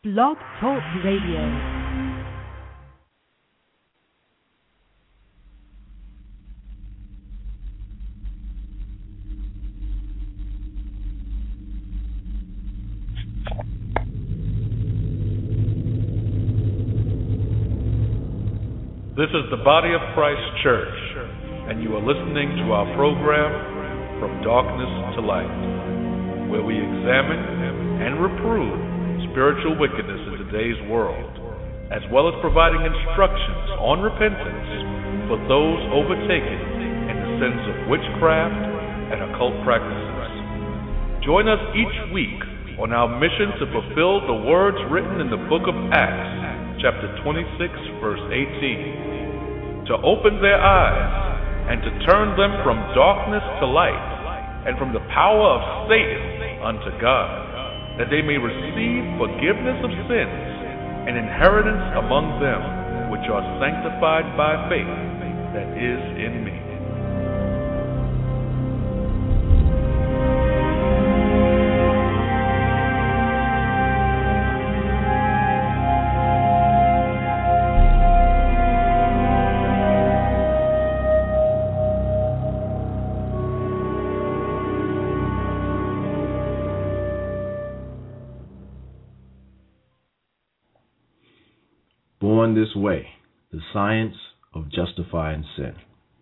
Blog Talk Radio. This is the Body of Christ Church, and you are listening to our program, From Darkness to Light, where we examine and reprove spiritual wickedness in today's world, as well as providing instructions on repentance for those overtaken in the sins of witchcraft and occult practices. Join us each week on our mission to fulfill the words written in the book of Acts, chapter 26, verse 18, to open their eyes and to turn them from darkness to light and from the power of Satan unto God, that they may receive forgiveness of sins and inheritance among them which are sanctified by faith that is in me. Born This Way, the Science of Justifying Sin.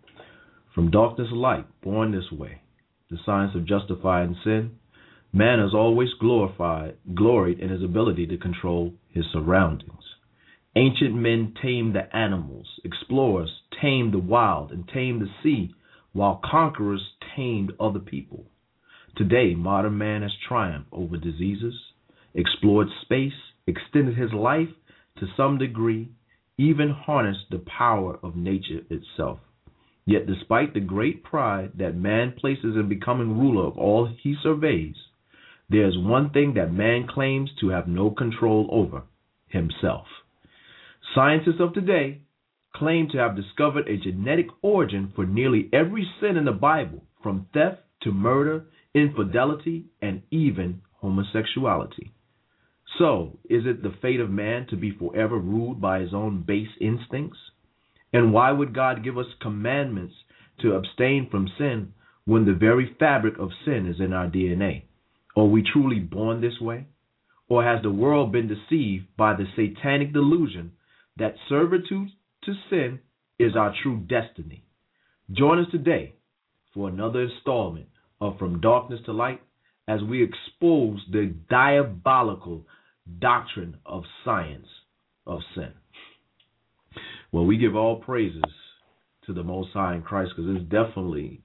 From darkness to light, born this way, the science of justifying sin, man has always gloried in his ability to control his surroundings. Ancient men tamed the animals, explorers tamed the wild and tamed the sea, while conquerors tamed other people. Today, modern man has triumphed over diseases, explored space, extended his life to some degree, even harnessed the power of nature itself. Yet despite the great pride that man places in becoming ruler of all he surveys, there is one thing that man claims to have no control over: himself. Scientists of today claim to have discovered a genetic origin for nearly every sin in the Bible, from theft to murder, infidelity, and even homosexuality. So, is it the fate of man to be forever ruled by his own base instincts? And why would God give us commandments to abstain from sin when the very fabric of sin is in our DNA? Are we truly born this way? Or has the world been deceived by the satanic delusion that servitude to sin is our true destiny? Join us today for another installment of From Darkness to Light as we expose the diabolical doctrine of science of sin. Well, we give all praises to the Most High in Christ, because it's definitely,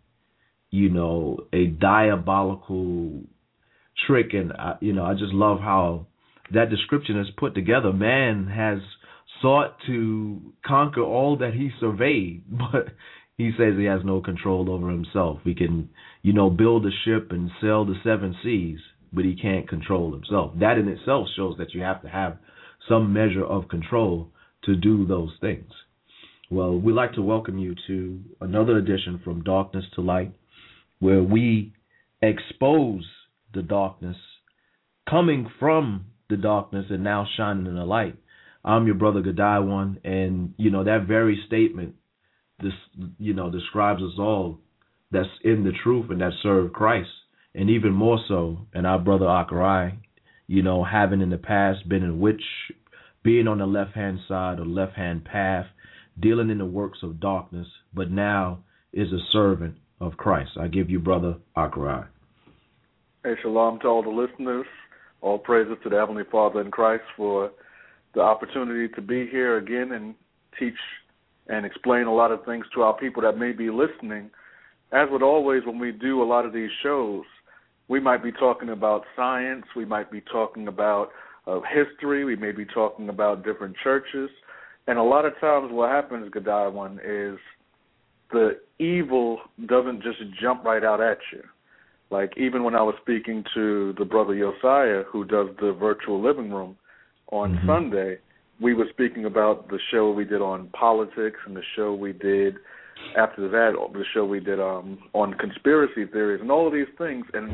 a diabolical trick. And, I just love how that description is put together. Man has sought to conquer all that he surveyed, but he says he has no control over himself. He can, build a ship and sail the seven seas, but he can't control himself. That in itself shows that you have to have some measure of control to do those things. Well, we'd like to welcome you to another edition From Darkness to Light, where we expose the darkness coming from the darkness and now shining in the light. I'm your brother Gadiwan, and that very statement describes us all that's in the truth and that serve Christ. And even more so, and our brother Akarai, having in the past been in being on the left-hand side or left-hand path, dealing in the works of darkness, but now is a servant of Christ. I give you brother Akarai. Hey, shalom to all the listeners. All praises to the Heavenly Father in Christ for the opportunity to be here again and teach and explain a lot of things to our people that may be listening. As with always, when we do a lot of these shows, we might be talking about science, we might be talking about history, we may be talking about different churches, and a lot of times what happens, Gadiwan, is the evil doesn't just jump right out at you. Like even when I was speaking to the brother Josiah, who does the virtual living room on Sunday, we were speaking about the show we did on politics and the show we did after that, the show we did on conspiracy theories and all of these things, and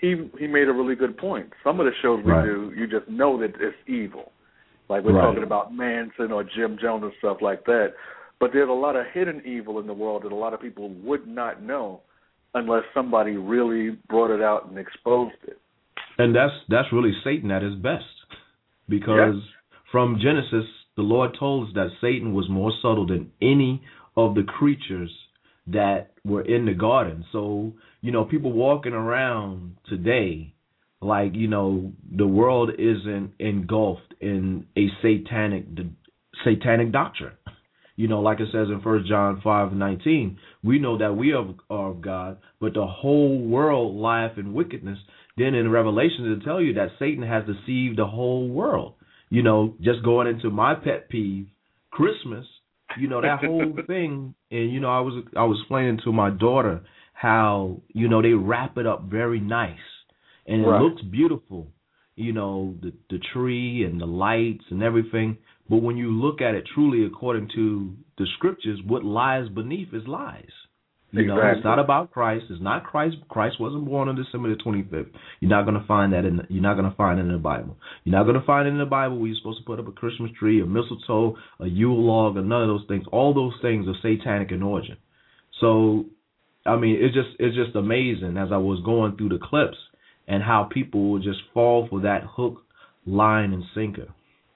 he made a really good point. Some of the shows we do, you just know that it's evil. Like we're talking about Manson or Jim Jones and stuff like that. But there's a lot of hidden evil in the world that a lot of people would not know unless somebody really brought it out and exposed it. And that's really Satan at his best. Because from Genesis, the Lord told us that Satan was more subtle than any of the creatures that were in the garden. So, people walking around today like, the world isn't engulfed in a satanic doctrine. Like it says in 1 John 5:19, we know that we are of God, but the whole world lieth in wickedness. Then in Revelation, it'll tell you that Satan has deceived the whole world. Just going into my pet peeve, Christmas, that whole thing. And, I was explaining to my daughter how, they wrap it up very nice. And it looks beautiful, the tree and the lights and everything. But when you look at it truly according to the scriptures, what lies beneath is lies. It's not about Christ. It's not Christ. Christ wasn't born on December the 25th. You're not going to find that you're not going to find it in the Bible. You're not going to find it in the Bible where you're supposed to put up a Christmas tree, a mistletoe, a Yule log, or none of those things. All those things are satanic in origin. So, it's just amazing as I was going through the clips and how people will just fall for that hook, line, and sinker.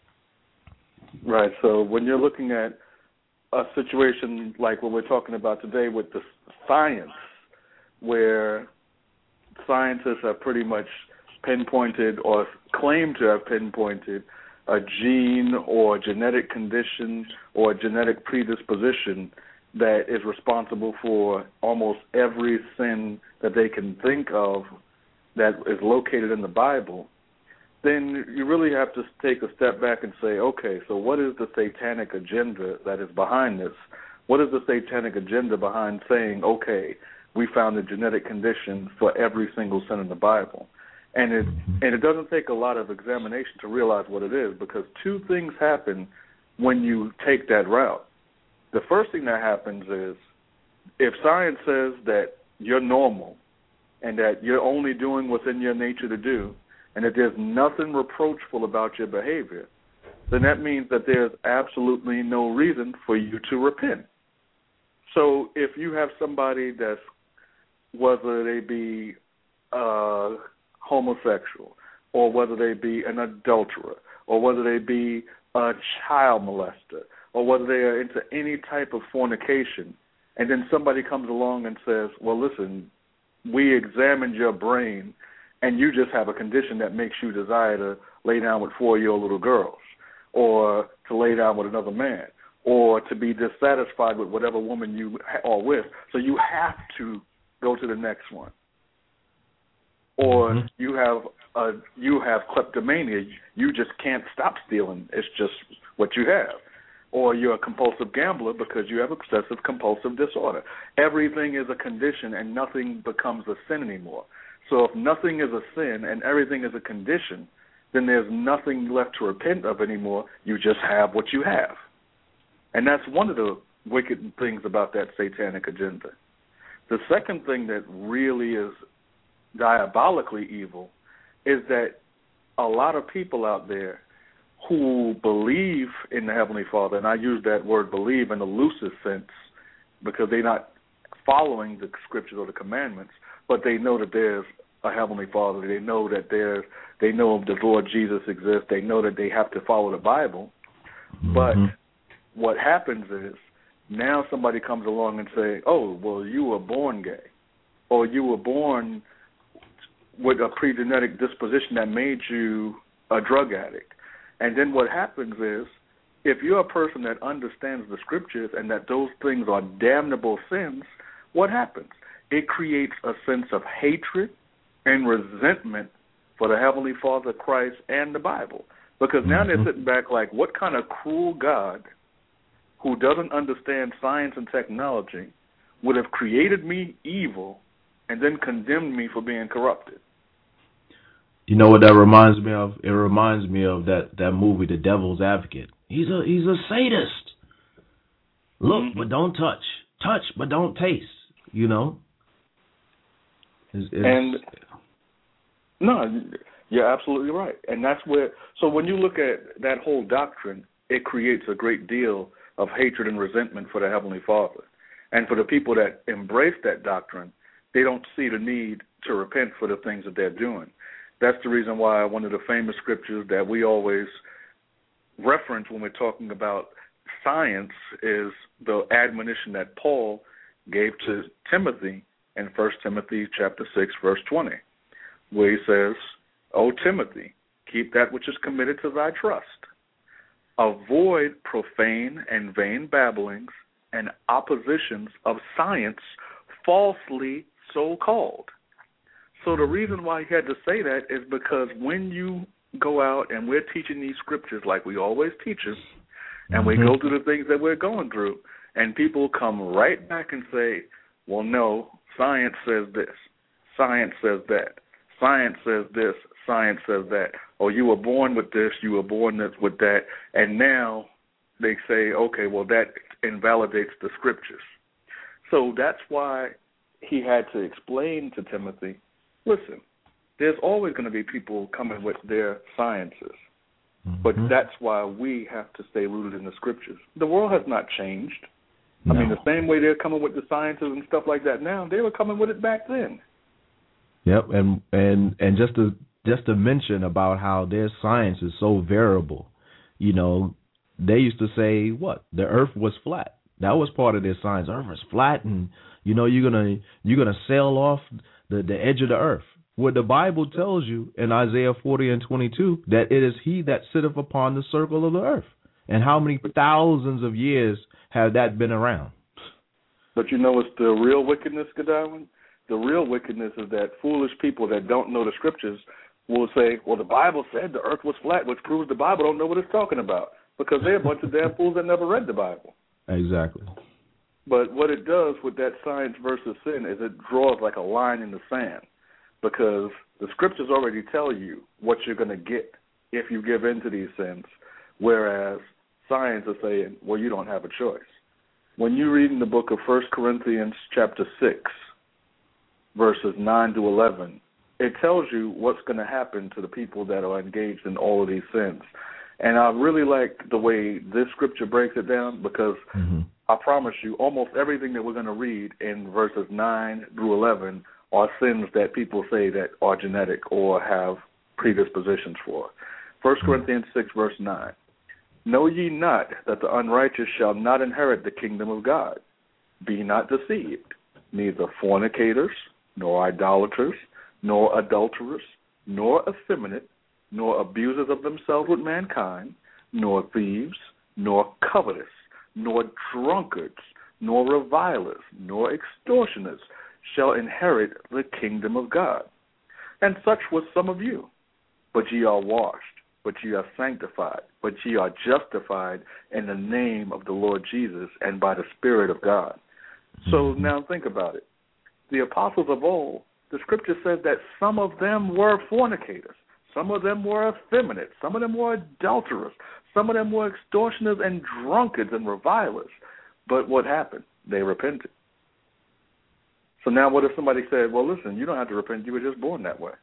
Right. So when you're looking at a situation like what we're talking about today with the science, where scientists have pretty much pinpointed or claim to have pinpointed a gene or genetic condition or genetic predisposition that is responsible for almost every sin that they can think of that is located in the Bible, then you really have to take a step back and say, okay, so what is the satanic agenda that is behind this? What is the satanic agenda behind saying, okay, we found a genetic condition for every single sin in the Bible? And it doesn't take a lot of examination to realize what it is, because two things happen when you take that route. The first thing that happens is if science says that you're normal and that you're only doing what's in your nature to do, and that there's nothing reproachful about your behavior, then that means that there's absolutely no reason for you to repent. So if you have somebody that's, whether they be homosexual, or whether they be an adulterer, or whether they be a child molester, or whether they are into any type of fornication, and then somebody comes along and says, well, listen, we examined your brain, and you just have a condition that makes you desire to lay down with 4-year-old little girls, or to lay down with another man, or to be dissatisfied with whatever woman you are with, so you have to go to the next one. Or you have kleptomania. You just can't stop stealing. It's just what you have. Or you're a compulsive gambler because you have obsessive compulsive disorder. Everything is a condition, and nothing becomes a sin anymore. So if nothing is a sin and everything is a condition, then there's nothing left to repent of anymore. You just have what you have. And that's one of the wicked things about that satanic agenda. The second thing that really is diabolically evil is that a lot of people out there who believe in the Heavenly Father, and I use that word believe in the loosest sense because they're not following the scriptures or the commandments, but they know that there's a Heavenly Father. They know that they know the Lord Jesus exists. They know that they have to follow the Bible. But what happens is now somebody comes along and say, oh, well, you were born gay, or you were born with a pre-genetic disposition that made you a drug addict. And then what happens is, if you're a person that understands the scriptures and that those things are damnable sins, what happens? It creates a sense of hatred and resentment for the Heavenly Father, Christ, and the Bible. Because now they're sitting back like, what kind of cruel God who doesn't understand science and technology would have created me evil and then condemned me for being corrupted? You know what that reminds me of? It reminds me of that movie, The Devil's Advocate. He's a sadist. Look, but don't touch. Touch, but don't taste. You know? No, you're absolutely right. And that's where, so when you look at that whole doctrine, it creates a great deal of hatred and resentment for the Heavenly Father. And for the people that embrace that doctrine, they don't see the need to repent for the things that they're doing. That's the reason why one of the famous scriptures that we always reference when we're talking about science is the admonition that Paul gave to Timothy in 1 Timothy chapter 6, verse 20, where he says, O Timothy, keep that which is committed to thy trust. Avoid profane and vain babblings and oppositions of science falsely so called. So the reason why he had to say that is because when you go out and we're teaching these scriptures like we always teach them, and we go through the things that we're going through, and people come right back and say, well, no, science says this, science says that, science says this, science says that, or you were born with this, you were born with that, and now they say, okay, well, that invalidates the scriptures. So that's why he had to explain to Timothy, listen, there's always going to be people coming with their sciences, but that's why we have to stay rooted in the scriptures. The world has not changed. No. I mean, the same way they're coming with the sciences and stuff like that now, they were coming with it back then. Yep, and just to mention about how their science is so variable, you know, they used to say what? The earth was flat. That was part of their science. Earth is flat, and you know you're gonna sail off the edge of the earth. What the Bible tells you in Isaiah 40:22 that it is He that sitteth upon the circle of the earth. And how many thousands of years have that been around? But you know what's the real wickedness, Godwin? The real wickedness is that foolish people that don't know the scriptures will say, well, the Bible said the earth was flat, which proves the Bible don't know what it's talking about, because they're a bunch of damn fools that never read the Bible. Exactly. But what it does with that science versus sin is it draws like a line in the sand, because the scriptures already tell you what you're going to get if you give in to these sins, whereas science is saying, well, you don't have a choice. When you read in the book of 1 Corinthians chapter 6, verses 9 to 11, it tells you what's going to happen to the people that are engaged in all of these sins. And I really like the way this scripture breaks it down, because I promise you almost everything that we're going to read in verses 9 through 11 are sins that people say that are genetic or have predispositions for. 1 Corinthians 6, verse 9. Know ye not that the unrighteous shall not inherit the kingdom of God? Be not deceived, neither fornicators, nor idolaters, nor adulterers, nor effeminate, nor abusers of themselves with mankind, nor thieves, nor covetous, nor drunkards, nor revilers, nor extortioners shall inherit the kingdom of God. And such was some of you. But ye are washed, but ye are sanctified, but ye are justified in the name of the Lord Jesus and by the Spirit of God. So now think about it. The apostles of old, the scripture says that some of them were fornicators, some of them were effeminate, some of them were adulterers, some of them were extortioners and drunkards and revilers. But what happened? They repented. So now what if somebody said, well, listen, you don't have to repent, you were just born that way.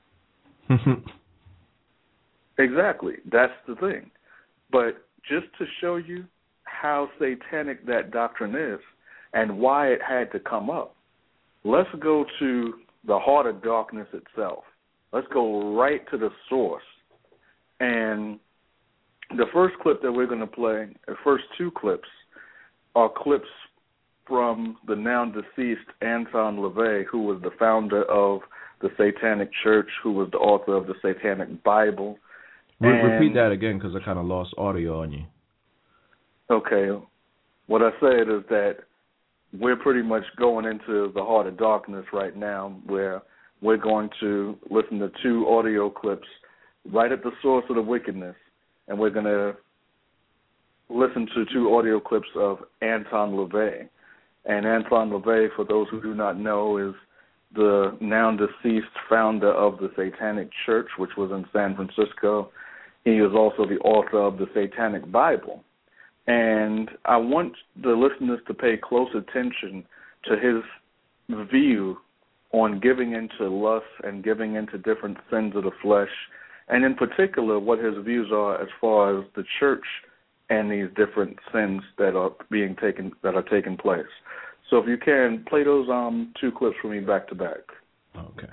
Exactly. That's the thing. But just to show you how satanic that doctrine is and why it had to come up, let's go to the heart of darkness itself. Let's go right to the source. And the first clip that we're going to play, the first two clips, are clips from the now deceased Anton LaVey, who was the founder of the Satanic Church, who was the author of the Satanic Bible. Repeat that again, because I kind of lost audio on you. Okay. What I said is that we're pretty much going into the heart of darkness right now, where we're going to listen to two audio clips right at the source of the wickedness, and we're going to listen to two audio clips of Anton LaVey. And Anton LaVey, for those who do not know, is the now deceased founder of the Satanic Church, which was in San Francisco. He is also the author of the Satanic Bible. And I want the listeners to pay close attention to his view on giving into lust and giving into different sins of the flesh, and in particular what his views are as far as the church and these different sins that are taking place. So if you can, play those 2 clips for me back to back. Okay.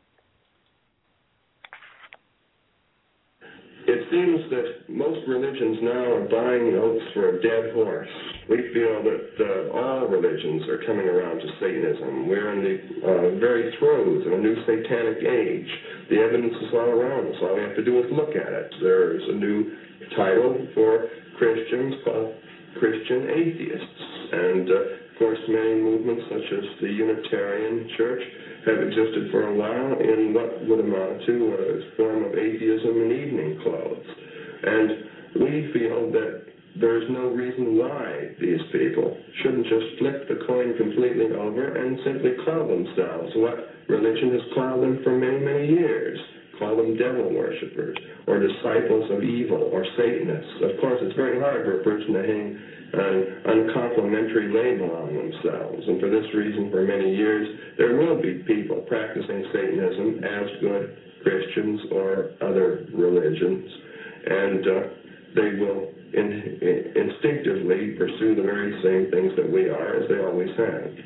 It seems that most religions now are buying notes for a dead horse. We feel that all religions are coming around to Satanism. We're in the very throes of a new satanic age. The evidence is all around us. All we have to do is look at it. There's a new title for Christians called Christian atheists. And, of course, many movements such as the Unitarian Church have existed for a while in what would amount to a form of atheism in evening clothes. And we feel that there's no reason why these people shouldn't just flip the coin completely over and simply call themselves what religion has called them for many, many years. Call them devil worshippers or disciples of evil or Satanists. Of course, it's very hard for a person to hang an uncomplimentary label on themselves. And for this reason, for many years, there will be people practicing Satanism as good Christians or other religions. And they will instinctively pursue the very same things that we are, as they always have.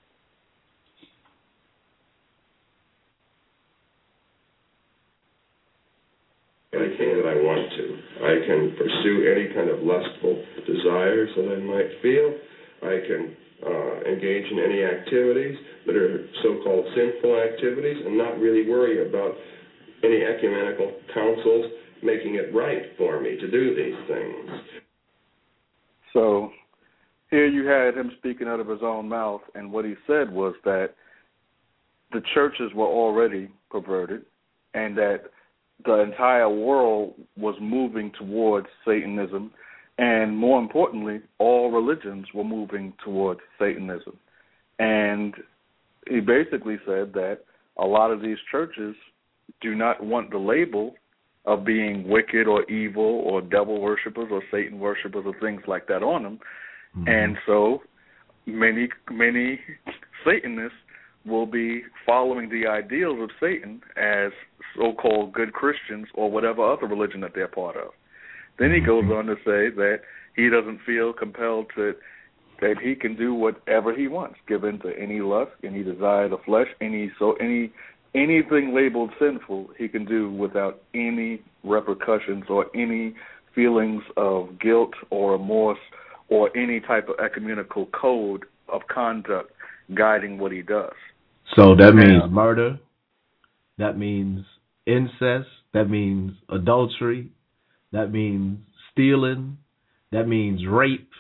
I can if I want to. I can pursue any kind of lustful desires that I might feel. I can engage in any activities that are so-called sinful activities and not really worry about any ecumenical councils making it right for me to do these things. So here you had him speaking out of his own mouth, and what he said was that the churches were already perverted and that the entire world was moving towards Satanism, and more importantly, all religions were moving towards Satanism. And he basically said that a lot of these churches do not want the label of being wicked or evil or devil worshippers or Satan worshippers or things like that on them. Mm-hmm. And so many Satanists will be following the ideals of Satan as so-called good Christians or whatever other religion that they're part of. Then he goes on to say that he doesn't feel compelled that he can do whatever he wants, give in to any lust, any desire of the flesh, anything labeled sinful he can do without any repercussions or any feelings of guilt or remorse or any type of ecumenical code of conduct guiding what he does. So that means murder, that means incest, that means adultery, that means stealing, that means rape.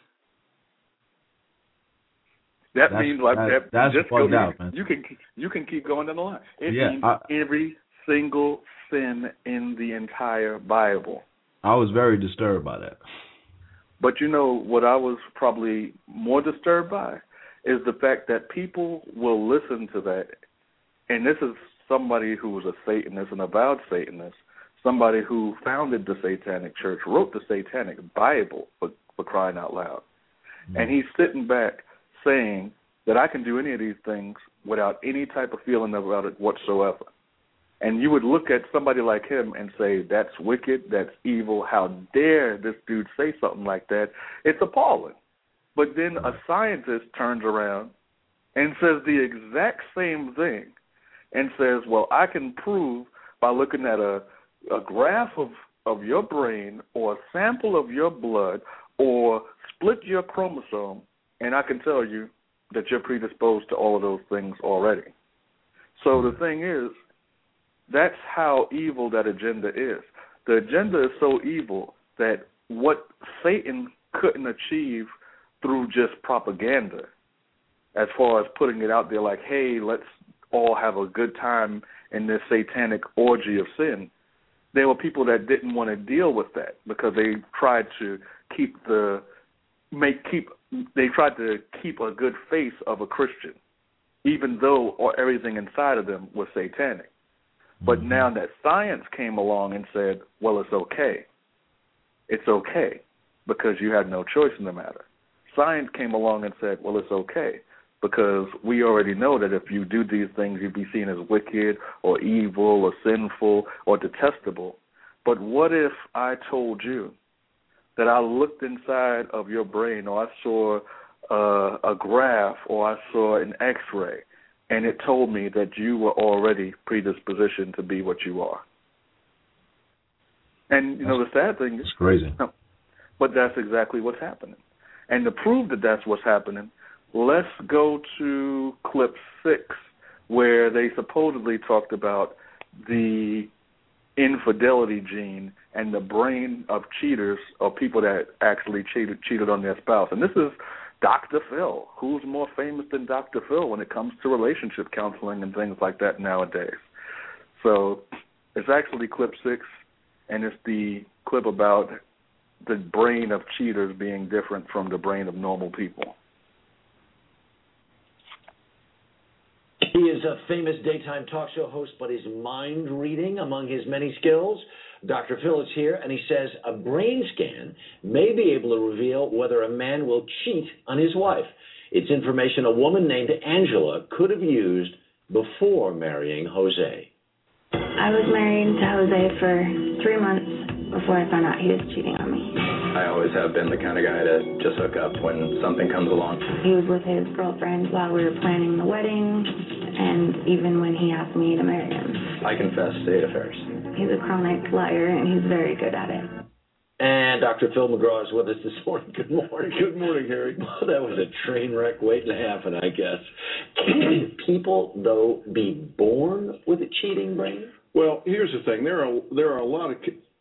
That's just fucked out, man. You can keep going down the line. It means every single sin in the entire Bible. I was very disturbed by that. But you know what I was probably more disturbed by is the fact that people will listen to that, and this is somebody who was a Satanist, an avowed Satanist, somebody who founded the Satanic Church, wrote the Satanic Bible, for crying out loud. Mm-hmm. And he's sitting back saying that I can do any of these things without any type of feeling about it whatsoever. And you would look at somebody like him and say, that's wicked, that's evil, how dare this dude say something like that? It's appalling. But then a scientist turns around and says the exact same thing and says, well, I can prove by looking at a graph of your brain or a sample of your blood or split your chromosome, and I can tell you that you're predisposed to all of those things already. So the thing is, that's how evil that agenda is. The agenda is so evil that what Satan couldn't achieve through just propaganda, as far as putting it out there like, hey, let's all have a good time in this satanic orgy of sin, there were people that didn't want to deal with that because they tried to keep a good face of a Christian, even though everything inside of them was satanic. But now that science came along and said, well, it's okay. It's okay because you had no choice in the matter. Science came along and said, well, it's okay because we already know that if you do these things, you'd be seen as wicked or evil or sinful or detestable. But what if I told you that I looked inside of your brain, or I saw a graph, or I saw an X-ray, and it told me that you were already predispositioned to be what you are? And, the sad thing is... It's crazy. No, but that's exactly what's happening. And to prove that that's what's happening, let's go to clip 6, where they supposedly talked about the infidelity gene and the brain of cheaters, or people that actually cheated on their spouse. And this is Dr. Phil. Who's more famous than Dr. Phil when it comes to relationship counseling and things like that nowadays? So it's actually clip 6, and it's the clip about the brain of cheaters being different from the brain of normal people. He is a famous daytime talk show host, but is mind reading among his many skills. Dr. Phil is here, and he says a brain scan may be able to reveal whether a man will cheat on his wife. It's information a woman named Angela could have used before marrying Jose. I was married to Jose for 3 months before I found out he was cheating on me. I always have been the kind of guy to just hook up when something comes along. He was with his girlfriend while we were planning the wedding, and even when he asked me to marry him. I confess state affairs. He's a chronic liar, and he's very good at it. And Dr. Phil McGraw is with us this morning. Good morning. Good morning, Harry. Well, that was a train wreck waiting to happen, I guess. Can people, though, be born with a cheating brain? Well, here's the thing. There are a lot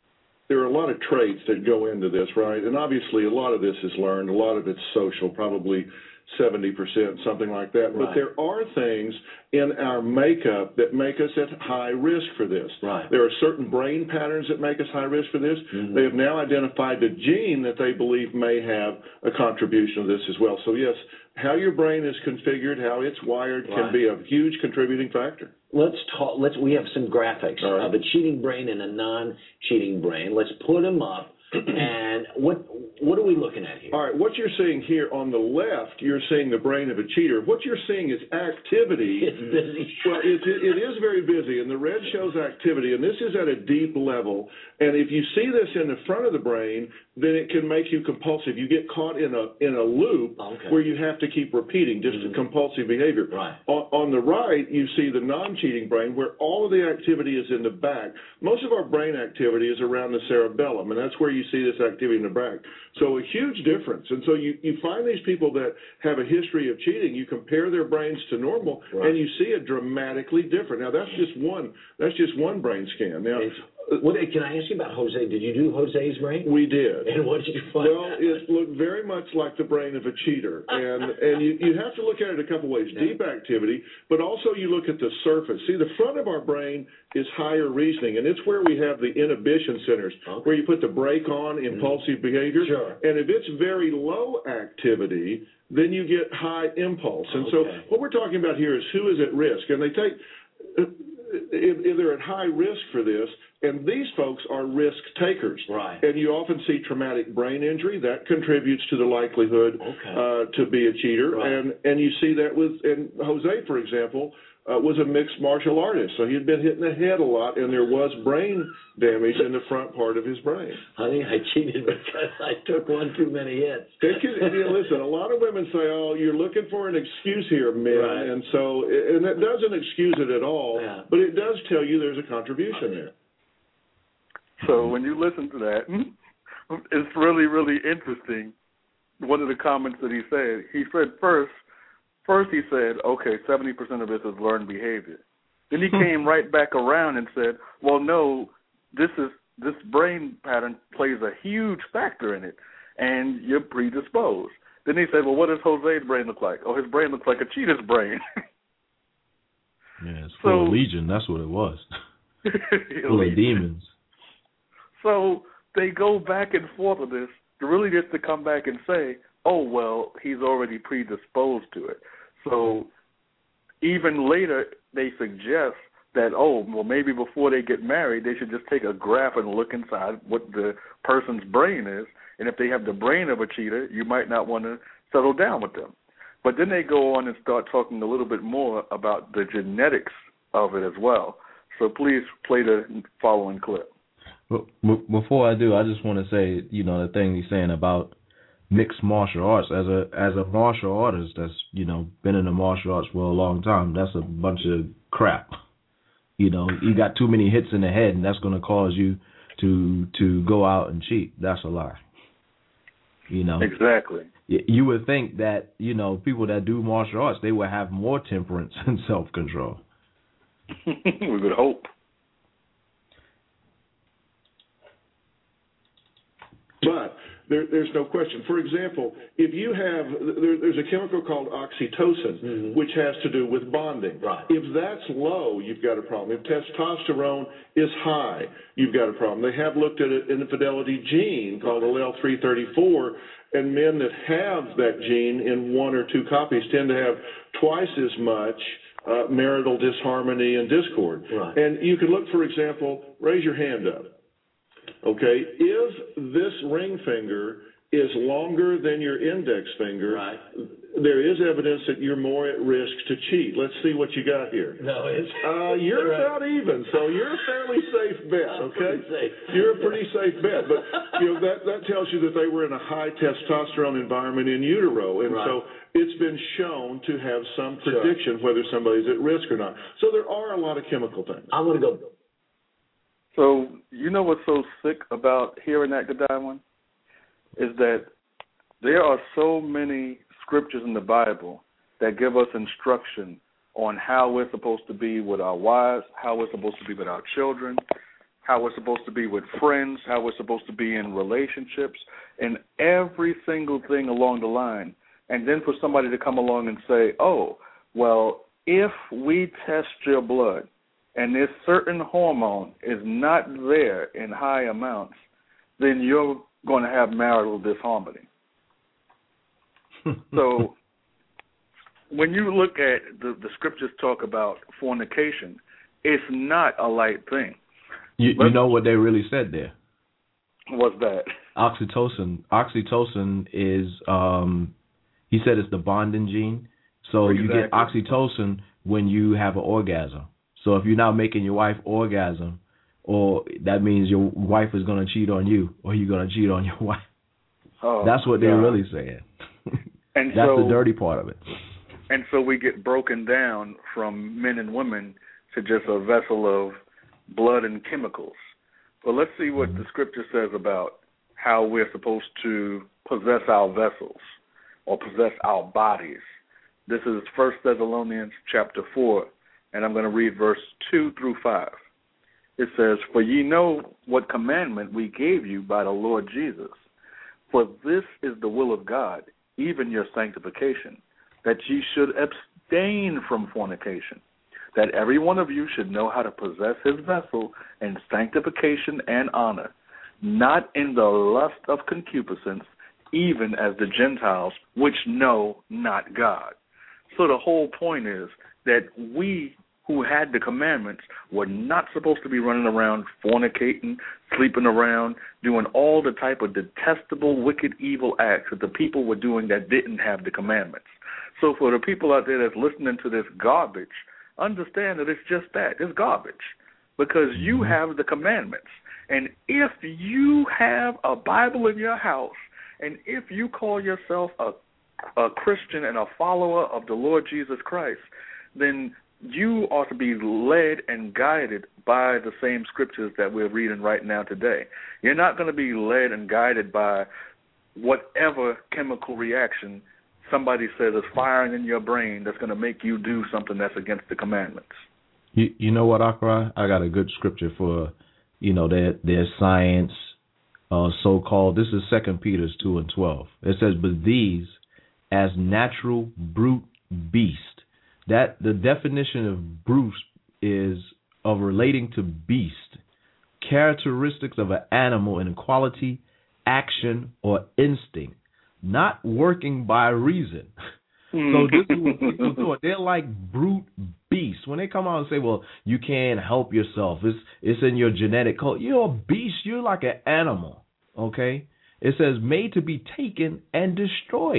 of traits that go into this, right? And obviously, a lot of this is learned. A lot of it's social, probably 70%, something like that. Right. But there are things in our makeup that make us at high risk for this. Right. There are certain brain patterns that make us high risk for this. Mm-hmm. They have now identified the gene that they believe may have a contribution to this as well. So, yes, how your brain is configured, how it's wired, Right. can be a huge contributing factor. Let's talk. We have some graphics Right. of a cheating brain and a non-cheating brain. Let's put them up. And what are we looking at here? All right, what you're seeing here on the left, you're seeing the brain of a cheater. What you're seeing is activity. It's busy. Well, it is very busy, and the red shows activity, and this is at a deep level. And if you see this in the front of the brain, then it can make you compulsive. You get caught in a loop where you have to keep repeating just a compulsive behavior. Right. On the right, you see the non-cheating brain, where all of the activity is in the back. Most of our brain activity is around the cerebellum, and that's where you see this activity in the back. So a huge difference. And so you find these people that have a history of cheating, you compare their brains to normal, Right. and you see it dramatically different. Now, that's just one brain scan. Now, can I ask you about Jose? Did you do Jose's brain? We did. And what did you find? Well, it looked very much like the brain of a cheater. And you have to look at it a couple ways. Deep activity, but also you look at the surface. See, the front of our brain is higher reasoning, and it's where we have the inhibition centers, where you put the brake on impulsive behavior. Sure. And if it's very low activity, then you get high impulse. And so what we're talking about here is who is at risk. And they take... if they're at high risk for this, and these folks are risk takers. Right. And you often see traumatic brain injury. That contributes to the likelihood to be a cheater. Right. And you see that and Jose, for example, was a mixed martial artist. So he had been hit in the head a lot, and there was brain damage in the front part of his brain. Honey, I cheated because I took one too many hits. Listen, a lot of women say, oh, you're looking for an excuse here, men. Right. And so, and that doesn't excuse it at all, but it does tell you there's a contribution there. So when you listen to that, it's really, really interesting. One of the comments that he said first he said, okay, 70% of this is learned behavior. Then he came right back around and said, well, no, this brain pattern plays a huge factor in it, and you're predisposed. Then he said, well, what does Jose's brain look like? Oh, his brain looks like a cheater's brain. Yeah, it's full of legion. That's what it was. Full of demons. So they go back and forth with this, really just to come back and say, oh, well, he's already predisposed to it. So even later they suggest that, oh, well, maybe before they get married, they should just take a graph and look inside what the person's brain is. And if they have the brain of a cheater, you might not want to settle down with them. But then they go on and start talking a little bit more about the genetics of it as well. So please play the following clip. Before I do, I just want to say, the thing he's saying about mixed martial arts. As a martial artist that's, been in the martial arts for a long time, that's a bunch of crap. You got too many hits in the head, and that's going to cause you to go out and cheat. That's a lie. Exactly. You would think that, people that do martial arts, they would have more temperance and self-control. We would hope. But there's no question. For example, if you have, there's a chemical called oxytocin, which has to do with bonding. Right. If that's low, you've got a problem. If testosterone is high, you've got a problem. They have looked at an infidelity gene called allele 334, and men that have that gene in one or two copies tend to have twice as much marital disharmony and discord. Right. And you can look, for example, raise your hand up. Okay, if this ring finger is longer than your index finger, right, there is evidence that you're more at risk to cheat. Let's see what you got here. No, it's you're right. about even, so you're a fairly safe bet. Okay, safe. You're a pretty safe bet, but that tells you that they were in a high testosterone environment in utero, and right. so it's been shown to have some prediction whether somebody's at risk or not. So there are a lot of chemical things. I'm going to go. So, what's so sick about hearing that, Godwin, is that there are so many scriptures in the Bible that give us instruction on how we're supposed to be with our wives, how we're supposed to be with our children, how we're supposed to be with friends, how we're supposed to be in relationships, and every single thing along the line. And then for somebody to come along and say, oh, well, if we test your blood, and this certain hormone is not there in high amounts, then you're going to have marital disharmony. So when you look at the scriptures talk about fornication, it's not a light thing. You know what they really said there? What's that? Oxytocin. Oxytocin is, he said it's the bonding gene. So exactly. You get oxytocin when you have an orgasm. So if you're not making your wife orgasm, or that means your wife is going to cheat on you, or you're going to cheat on your wife. Oh, that's what they're really saying. And that's the dirty part of it. And so we get broken down from men and women to just a vessel of blood and chemicals. But let's see what the scripture says about how we're supposed to possess our vessels or possess our bodies. This is 1 Thessalonians chapter 4. And I'm going to read verse 2 through 5. It says, For ye know what commandment we gave you by the Lord Jesus. For this is the will of God, even your sanctification, that ye should abstain from fornication, that every one of you should know how to possess his vessel in sanctification and honor, not in the lust of concupiscence, even as the Gentiles, which know not God. So the whole point is that we who had the commandments were not supposed to be running around fornicating, sleeping around, doing all the type of detestable, wicked, evil acts that the people were doing that didn't have the commandments. So for the people out there that's listening to this garbage, understand that it's just that. It's garbage because you have the commandments. And if you have a Bible in your house and if you call yourself a Christian and a follower of the Lord Jesus Christ, then you ought to be led and guided by the same scriptures that we're reading right now today. You're not going to be led and guided by whatever chemical reaction somebody says is firing in your brain that's going to make you do something that's against the commandments. You know what, Akra? I got a good scripture for, their science, so-called. This is 2 Peter 2:12. It says, but these, as natural brute beast. That the definition of brute is of relating to beast, characteristics of an animal in quality, action, or instinct, not working by reason. So this is what people do. They're like brute beasts. When they come out and say, well, you can't help yourself, it's in your genetic code. You're a beast. You're like an animal, okay? It says made to be taken and destroyed.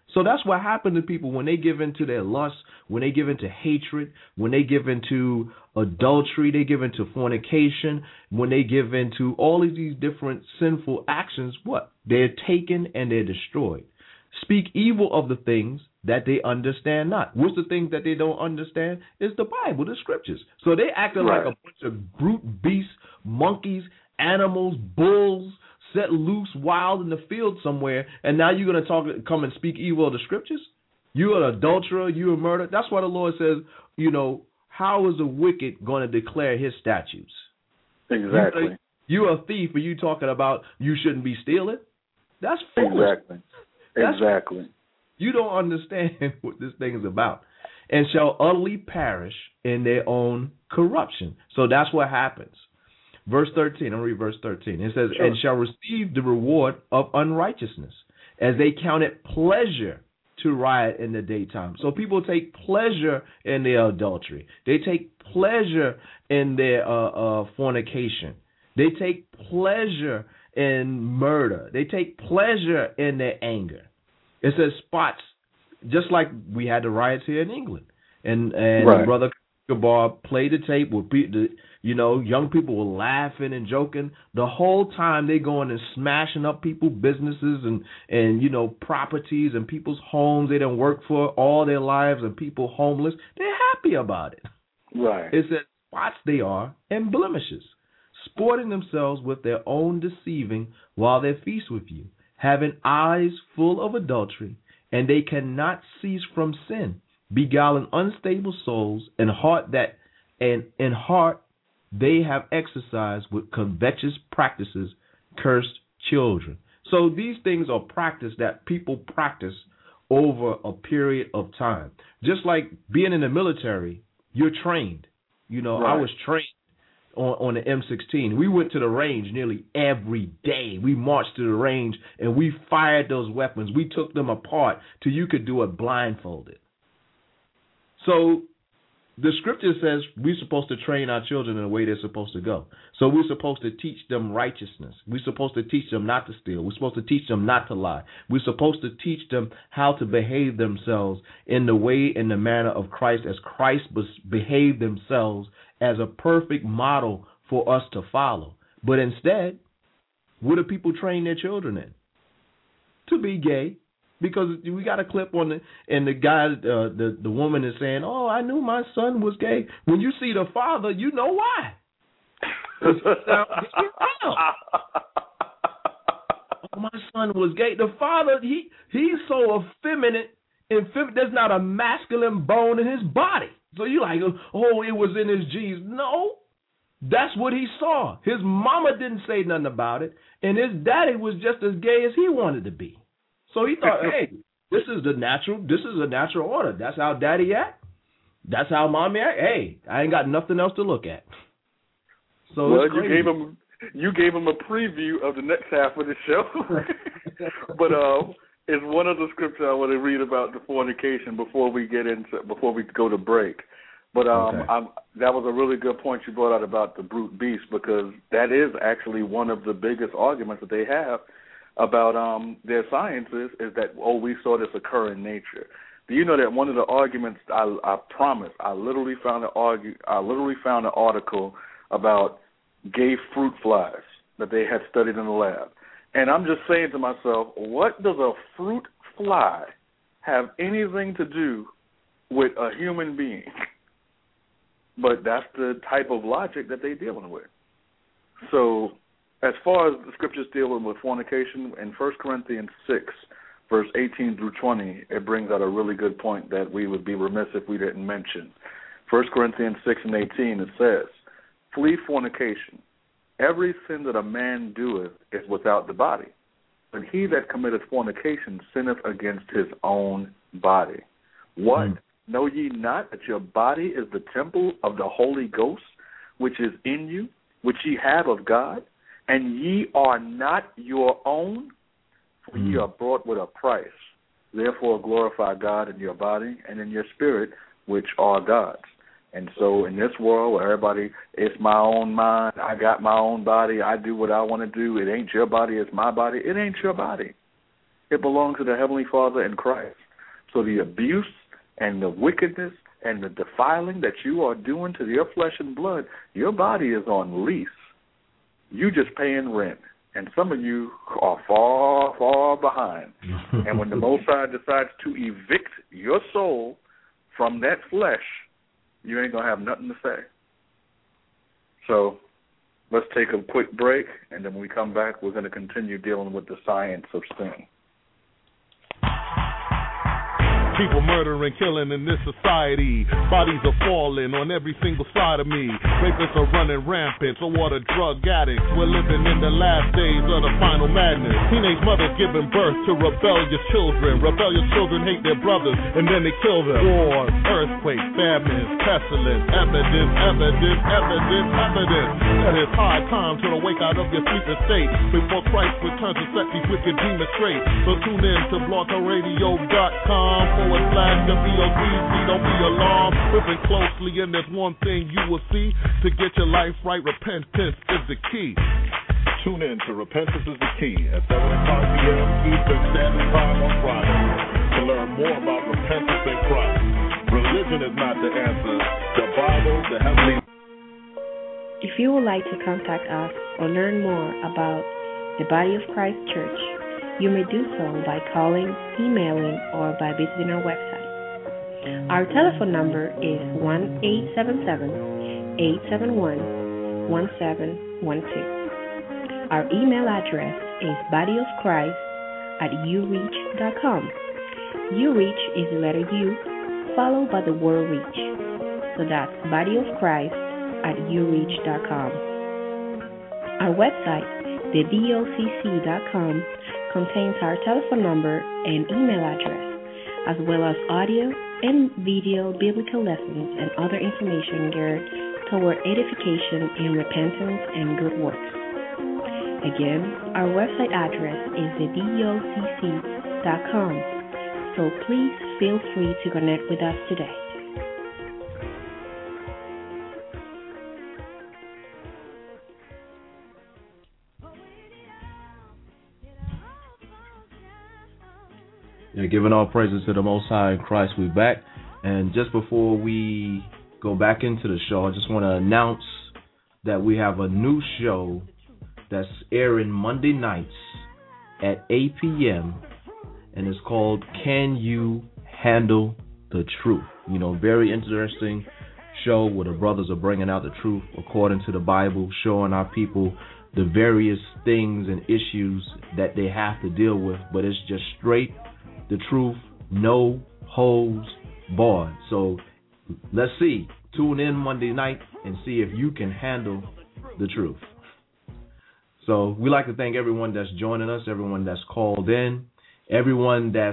So that's what happened to people when they give into their lust, when they give into hatred, when they give into adultery, they give into fornication, when they give into all of these different sinful actions. What? They're taken and they're destroyed. Speak evil of the things that they understand not. What's the things that they don't understand? It's the Bible, the scriptures. So they acting like a bunch of brute beasts, monkeys, animals, bulls, set loose wild in the field somewhere, and now you're going to come and speak evil of the scriptures? You're an adulterer, you're a murderer. That's why the Lord says, how is the wicked going to declare his statutes? Exactly. You're a thief, and you talking about you shouldn't be stealing? That's foolish. Exactly. You don't understand what this thing is about. And shall utterly perish in their own corruption. So that's what happens. Verse 13, I'll read verse 13. It says, and shall receive the reward of unrighteousness, as they count it pleasure to riot in the daytime. So people take pleasure in their adultery. They take pleasure in their fornication. They take pleasure in murder. They take pleasure in their anger. It says spots, just like we had the riots here in England. And Brother Gabar played the tape with young people were laughing and joking. The whole time they going and smashing up people's businesses and properties and people's homes they done work for all their lives, and people homeless. They're happy about it. Right. It says spots they are and blemishes, sporting themselves with their own deceiving while they feast with you, having eyes full of adultery, and they cannot cease from sin, beguiling unstable souls, and in heart they have exercised with covetous practices, cursed children. So these things are practice that people practice over a period of time. Just like being in the military, you're trained. I was trained on the M16. We went to the range nearly every day. We marched to the range and we fired those weapons. We took them apart till you could do it blindfolded. So the scripture says we're supposed to train our children in the way they're supposed to go. So we're supposed to teach them righteousness. We're supposed to teach them not to steal. We're supposed to teach them not to lie. We're supposed to teach them how to behave themselves in the way and the manner of Christ, as Christ behaved themselves, as a perfect model for us to follow. But instead, what do people train their children in? To be gay. Because we got a clip on the guy, the woman is saying, "Oh, I knew my son was gay." When you see the father, you know why. My son was gay. The father, he's so effeminate. There's not a masculine bone in his body. So you're like, oh, it was in his genes. No, that's what he saw. His mama didn't say nothing about it, and his daddy was just as gay as he wanted to be. So he thought, hey, this is a natural order. That's how daddy act. That's how mommy act. Hey, I ain't got nothing else to look at. So you gave him a preview of the next half of the show. But it's one of the scriptures I want to read about the fornication before we go to break. But that was a really good point you brought out about the brute beast, because that is actually one of the biggest arguments that they have about their sciences, is that, we saw this occur in nature. Do you know that one of the arguments, I promise, I literally found an article about gay fruit flies that they had studied in the lab. And I'm just saying to myself, what does a fruit fly have anything to do with a human being? But that's the type of logic that they're dealing with. So as far as the scriptures dealing with fornication, in 1 Corinthians 6, verse 18 through 20, it brings out a really good point that we would be remiss if we didn't mention. 1 Corinthians 6 and 18, it says, "Flee fornication. Every sin that a man doeth is without the body, but he that committeth fornication sinneth against his own body. What? Know ye not that your body is the temple of the Holy Ghost, which is in you, which ye have of God? And ye are not your own, for ye are bought with a price. Therefore glorify God in your body and in your spirit, which are God's." And so in this world where everybody, it's my own mind, I got my own body, I do what I want to do, it ain't your body, it's my body, it ain't your body. It belongs to the Heavenly Father in Christ. So the abuse and the wickedness and the defiling that you are doing to your flesh and blood, your body is on lease. You just paying rent. And some of you are far, far behind. And when the Most High decides to evict your soul from that flesh, you ain't going to have nothing to say. So let's take a quick break, and then when we come back, we're going to continue dealing with the science of sin. People murdering, killing in this society. Bodies are falling on every single side of me. Rapists are running rampant, so what are drug addicts? We're living in the last days of the final madness. Teenage mothers giving birth to rebellious children. Rebellious children hate their brothers, and then they kill them. Wars, earthquakes, famines, pestilence, evidence. That it's high time to wake out of your sleeping state before Christ returns to set these wicked demons straight. So tune in to blogtalkradio.com. WOCC, don't be alarmed. Listen closely, and there's one thing you will see. To get your life right, repentance is the key. Tune in to Repentance is the Key at 7:05 p.m. Eastern Standard Time on Friday to learn more about repentance in Christ. Religion is not the answer. The Bible, the Heavenly. If you would like to contact us or learn more about the Body of Christ Church, you may do so by calling, emailing, or by visiting our website. Our telephone number is 1-877-871-1712. Our email address is bodyofchrist@ureach.com. Ureach is the letter U followed by the word reach. So that's bodyofchrist@ureach.com. Our website, thebocc.com, contains our telephone number and email address, as well as audio and video biblical lessons and other information geared toward edification in repentance and good works. Again, our website address is thebocc.com, so please feel free to connect with us today. Yeah, giving all praises to the Most High in Christ, we're back. And just before we go back into the show, I just want to announce that we have a new show that's airing Monday nights at 8 p.m. and it's called Can You Handle the Truth? You know, very interesting show where the brothers are bringing out the truth according to the Bible, showing our people the various things and issues that they have to deal with, but it's just straight the truth, no holds barred. So let's see. Tune in Monday night and see if you can handle the truth. So we like to thank everyone that's joining us, everyone that's called in, everyone that's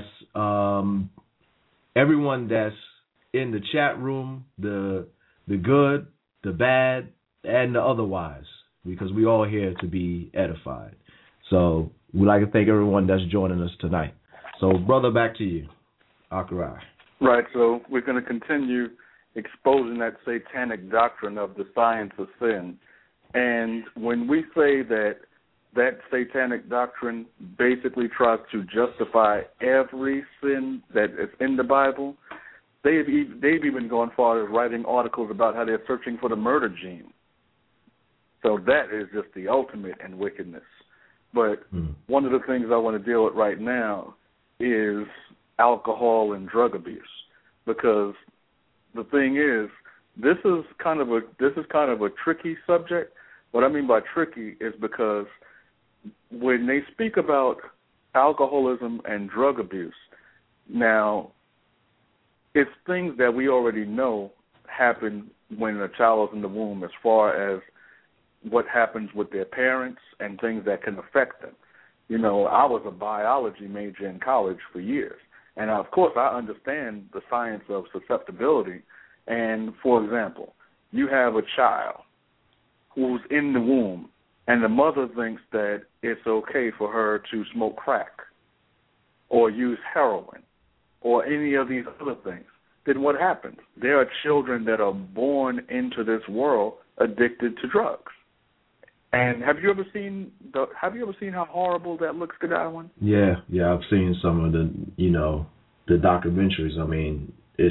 in the chat room, the good, the bad, and the otherwise, because we all here to be edified. So we like to thank everyone that's joining us tonight. So, brother, back to you, Akarai. Right, so we're going to continue exposing that satanic doctrine of the science of sin. And when we say that that satanic doctrine basically tries to justify every sin that is in the Bible, they've even gone far as writing articles about how they're searching for the murder gene. So that is just the ultimate in wickedness. But one of the things I want to deal with right now is alcohol and drug abuse, because the thing is, this is kind of a tricky subject. What I mean by tricky is because when they speak about alcoholism and drug abuse, now it's things that we already know happen when a child is in the womb, as far as what happens with their parents and things that can affect them. You know, I was a biology major in college for years, and of course I understand the science of susceptibility. And for example, you have a child who's in the womb, and the mother thinks that it's okay for her to smoke crack or use heroin or any of these other things. Then what happens? There are children that are born into this world addicted to drugs. And have you ever seen how horrible that looks to that one? Yeah, I've seen some of the the documentaries. I mean, it's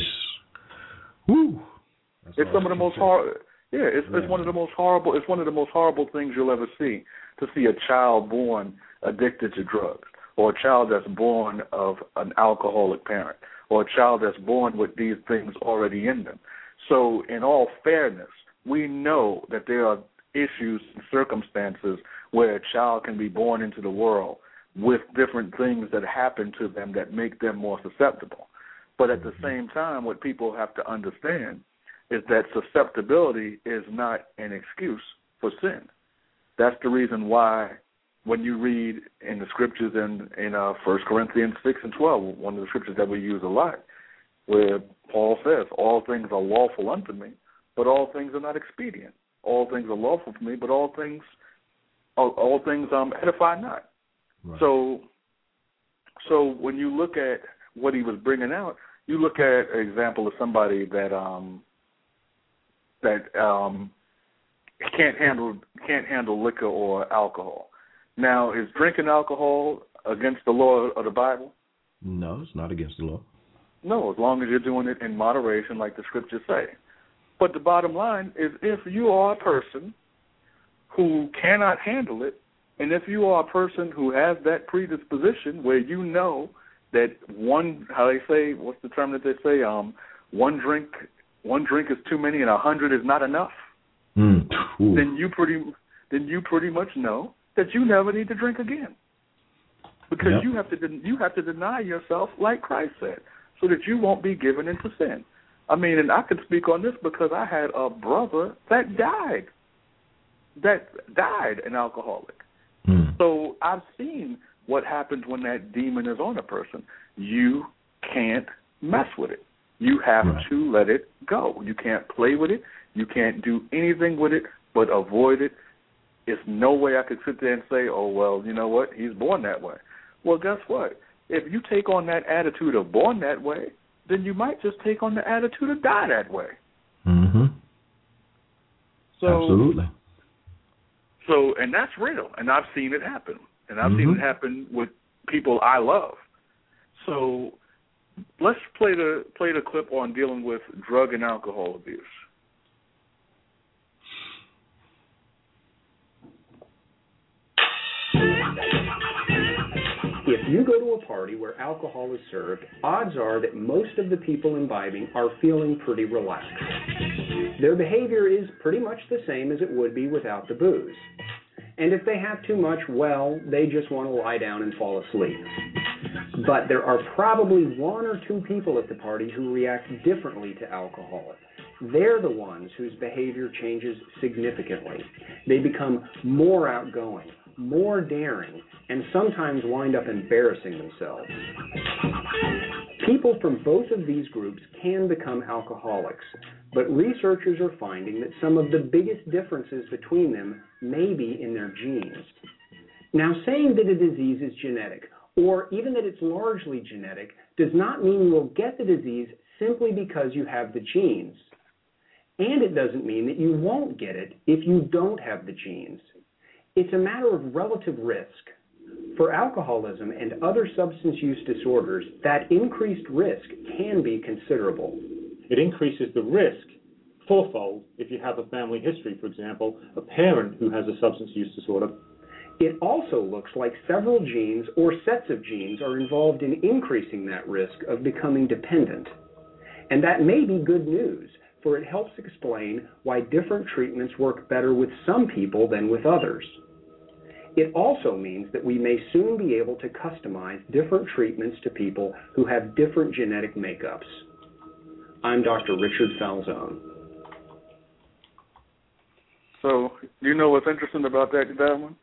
It's some of the most horrible. Yeah, it's one of the most horrible. It's one of the most horrible things you'll ever see, to see a child born addicted to drugs, or a child that's born of an alcoholic parent, or a child that's born with these things already in them. So, in all fairness, we know that there are issues and circumstances where a child can be born into the world with different things that happen to them that make them more susceptible. But at the same time, what people have to understand is that susceptibility is not an excuse for sin. That's the reason why when you read in the scriptures in 1 Corinthians 6 and 12, one of the scriptures that we use a lot, where Paul says, all things are lawful unto me, but all things are not expedient. All things are lawful for me, but all things edify not. Right. So when you look at what he was bringing out, you look at an example of somebody that can't handle liquor or alcohol. Now, is drinking alcohol against the law of the Bible? No, it's not against the law. No, as long as you're doing it in moderation, like the scriptures say. But the bottom line is, if you are a person who cannot handle it, and if you are a person who has that predisposition where you know that how they say, what's the term that they say? One drink is too many and 100 is not enough. Then you pretty much know that you never need to drink again, because you have to deny yourself, like Christ said, so that you won't be given into sin. I mean, and I can speak on this because I had a brother that died an alcoholic. So I've seen what happens when that demon is on a person. You can't mess with it. You have to let it go. You can't play with it. You can't do anything with it but avoid it. It's no way I could sit there and say, oh, well, you know what, he's born that way. Well, guess what? If you take on that attitude of born that way, then you might just take on the attitude of die that way. Absolutely. So, and that's real, and I've seen it happen. And I've seen it happen with people I love. So let's play the clip on dealing with drug and alcohol abuse. If you go to a party where alcohol is served, odds are that most of the people imbibing are feeling pretty relaxed. Their behavior is pretty much the same as it would be without the booze. And if they have too much, well, they just want to lie down and fall asleep. But there are probably one or two people at the party who react differently to alcohol. They're the ones whose behavior changes significantly. They become more outgoing, more daring, and sometimes wind up embarrassing themselves. People from both of these groups can become alcoholics, but researchers are finding that some of the biggest differences between them may be in their genes. Now, saying that a disease is genetic, or even that it's largely genetic, does not mean you will get the disease simply because you have the genes. And it doesn't mean that you won't get it if you don't have the genes. It's a matter of relative risk. For alcoholism and other substance use disorders, that increased risk can be considerable. It increases the risk fourfold if you have a family history, for example, a parent who has a substance use disorder. It also looks like several genes or sets of genes are involved in increasing that risk of becoming dependent. And that may be good news, for it helps explain why different treatments work better with some people than with others. It also means that we may soon be able to customize different treatments to people who have different genetic makeups. I'm Dr. Richard Falzone. So, you know what's interesting about that one?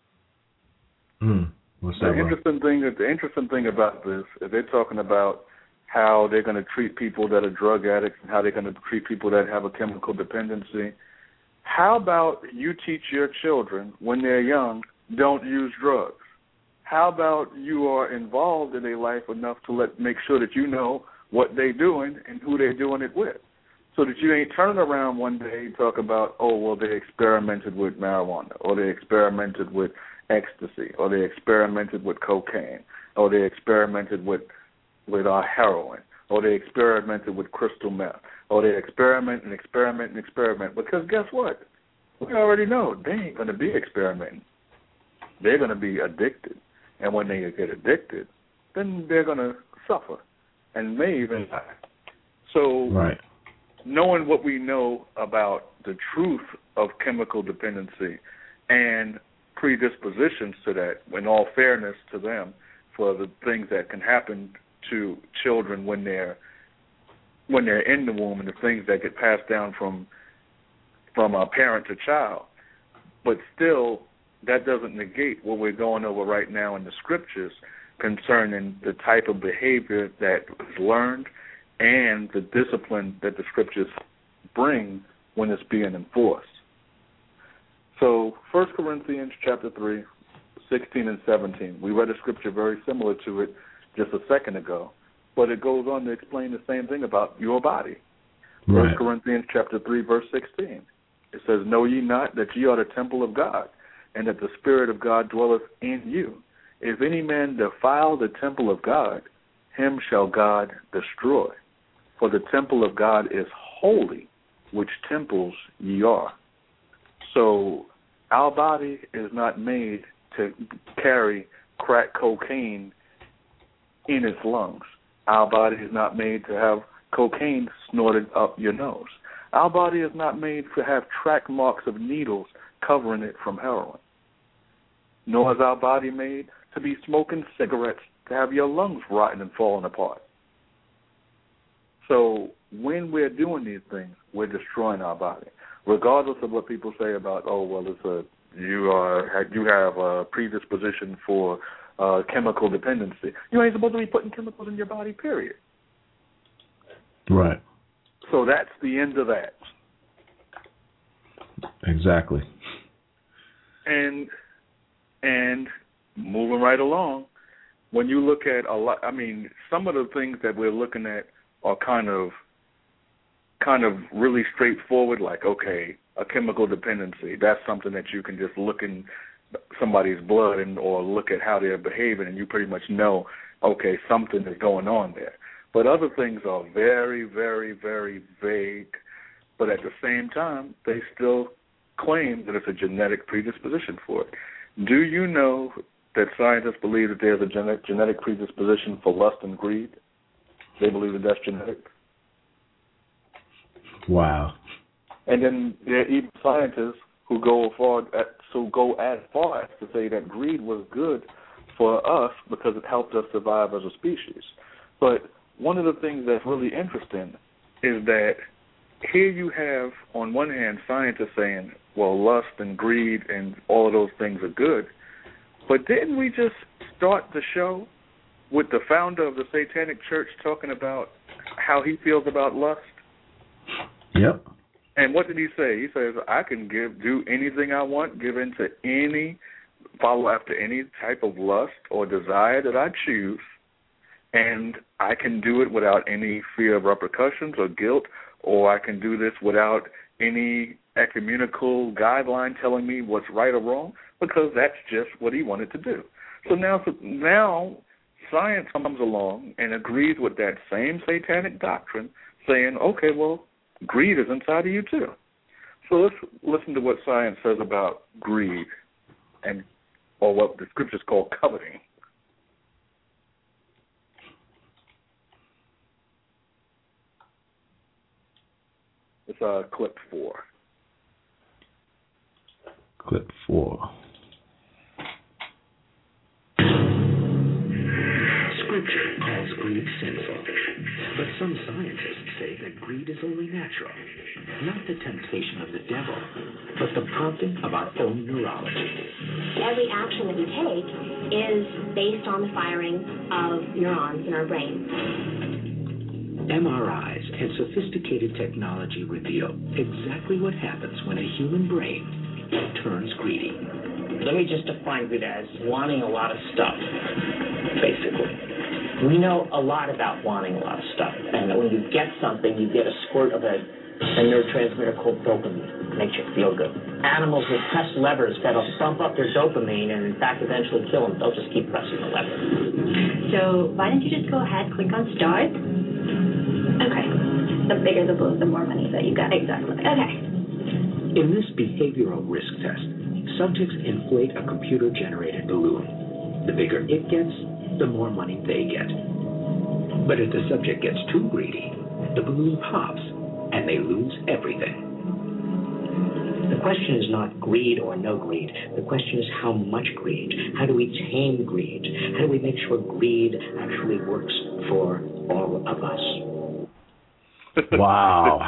What's that? The interesting thing about this is they're talking about how they're going to treat people that are drug addicts and how they're going to treat people that have a chemical dependency. How about you teach your children when they're young, don't use drugs? How about you are involved in their life enough to make sure that you know what they're doing and who they're doing it with? So that you ain't turning around one day and talk about, oh, well, they experimented with marijuana, or they experimented with ecstasy, or they experimented with cocaine, or they experimented with heroin, or they experimented with crystal meth, or they experiment. Because guess what? We already know they ain't going to be experimenting. They're going to be addicted. And when they get addicted, then they're going to suffer and may even die. So knowing what we know about the truth of chemical dependency and predispositions to that, in all fairness to them, for the things that can happen to children when they're in the womb and the things that get passed down from a parent to child. But still, that doesn't negate what we're going over right now in the scriptures concerning the type of behavior that is learned and the discipline that the scriptures bring when it's being enforced. So 1 Corinthians chapter 3, 16 and 17. We read a scripture very similar to it just a second ago, but it goes on to explain the same thing about your body. 1 Corinthians chapter 3, verse 16. It says, know ye not that ye are the temple of God, and that the Spirit of God dwelleth in you? If any man defile the temple of God, him shall God destroy. For the temple of God is holy, which temples ye are. So our body is not made to carry crack cocaine in its lungs. Our body is not made to have cocaine snorted up your nose. Our body is not made to have track marks of needles covering it from heroin. Nor is our body made to be smoking cigarettes to have your lungs rotten and falling apart. So when we're doing these things, we're destroying our body, regardless of what people say about, oh, well, you have a predisposition for chemical dependency. You ain't supposed to be putting chemicals in your body, period. Right. So that's the end of that. Exactly. And moving right along, when you look at some of the things that we're looking at are kind of really straightforward, like, okay, a chemical dependency, that's something that you can just look in somebody's blood or look at how they're behaving, and you pretty much know, okay, something is going on there. But other things are very, very, very vague, but at the same time, they still claim that it's a genetic predisposition for it. Do you know that scientists believe that there's a genetic predisposition for lust and greed? They believe that that's genetic. Wow. And then there are even scientists who go as far as to say that greed was good for us because it helped us survive as a species. But one of the things that's really interesting is that here you have, on one hand, scientists saying, well, lust and greed and all of those things are good. But didn't we just start the show with the founder of the Satanic Church talking about how he feels about lust? Yep. And what did he say? He says, I can do anything I want, follow after any type of lust or desire that I choose, and I can do it without any fear of repercussions or guilt, or I can do this without any ecumenical guideline telling me what's right or wrong, because that's just what he wanted to do. So now science comes along and agrees with that same satanic doctrine, saying, okay, well, greed is inside of you too. So let's listen to what science says about greed, or what the scriptures call coveting. It's clip 4. Clip 4. Scripture calls greed sinful, but some scientists say that greed is only natural, not the temptation of the devil, but the prompting of our own neurology. Every action that we take is based on the firing of neurons in our brain. MRIs and sophisticated technology reveal exactly what happens when a human brain turns greedy. Let me just define greed as wanting a lot of stuff, basically. We know a lot about wanting a lot of stuff, and when you get something, you get a squirt of a neurotransmitter called dopamine. Makes you feel good. Animals will press levers that'll stump up their dopamine and, in fact, eventually kill them. They'll just keep pressing the lever. So why don't you just go ahead, click on start? Okay. The bigger the balloon, the more money that you get. Exactly. Okay. In this behavioral risk test, subjects inflate a computer-generated balloon. The bigger it gets, the more money they get. But if the subject gets too greedy, the balloon pops and they lose everything. The question is not greed or no greed. The question is how much greed. How do we tame greed? How do we make sure greed actually works for all of us? Wow.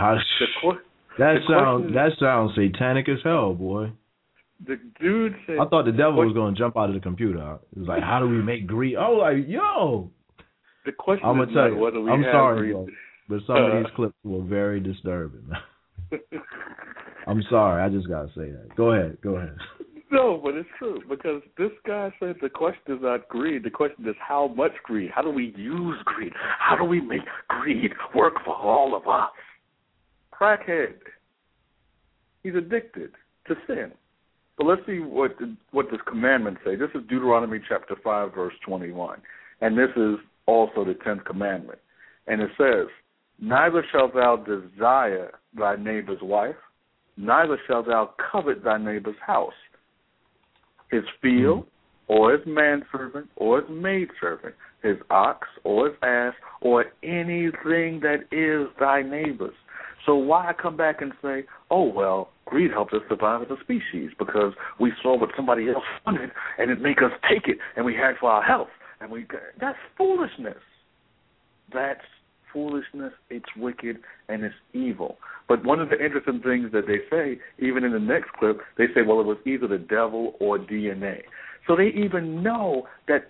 That sounds satanic as hell, boy. The dude said... I thought the devil was going to jump out of the computer. It was like, how do we make greed? I was like, yo. The question I'm is not whether we I'm have sorry, greed. bro, but some of these clips were very disturbing. I'm sorry. I just got to say that. Go ahead. No, but it's true, because this guy said the question is not greed. The question is how much greed. How do we use greed? How do we make greed work for all of us? Crackhead. He's addicted to sin. But let's see what this commandment say. This is Deuteronomy chapter 5, verse 21. And this is also the 10th commandment. And it says, neither shalt thou desire thy neighbor's wife, neither shalt thou covet thy neighbor's house, his field, or his manservant, or his maidservant, his ox, or his ass, or anything that is thy neighbor's. So why come back and say, oh, well, greed helps us survive as a species because we saw what somebody else wanted and it make us take it and we had for our health. And that's foolishness. That's foolishness. It's wicked and it's evil. But one of the interesting things that they say, even in the next clip, they say, well, it was either the devil or DNA. So they even know that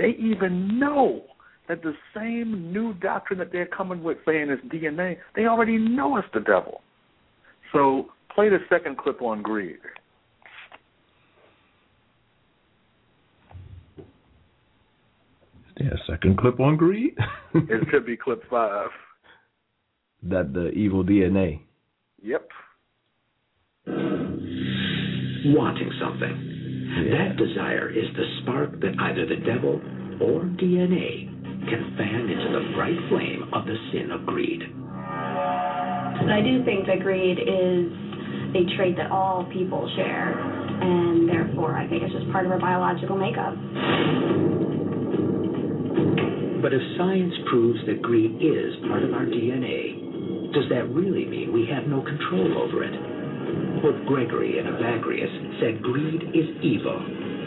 the same new doctrine that they're coming with saying is DNA, they already know it's the devil. So play the second clip on greed. Yeah, second clip on greed? It could be clip 5. That the evil DNA. Yep. Wanting something. Yeah. That desire is the spark that either the devil or DNA can fan into the bright flame of the sin of greed. And I do think that greed is a trait that all people share, and therefore I think it's just part of our biological makeup. But if science proves that greed is part of our DNA, does that really mean we have no control over it? Pope Gregory and Evagrius said greed is evil.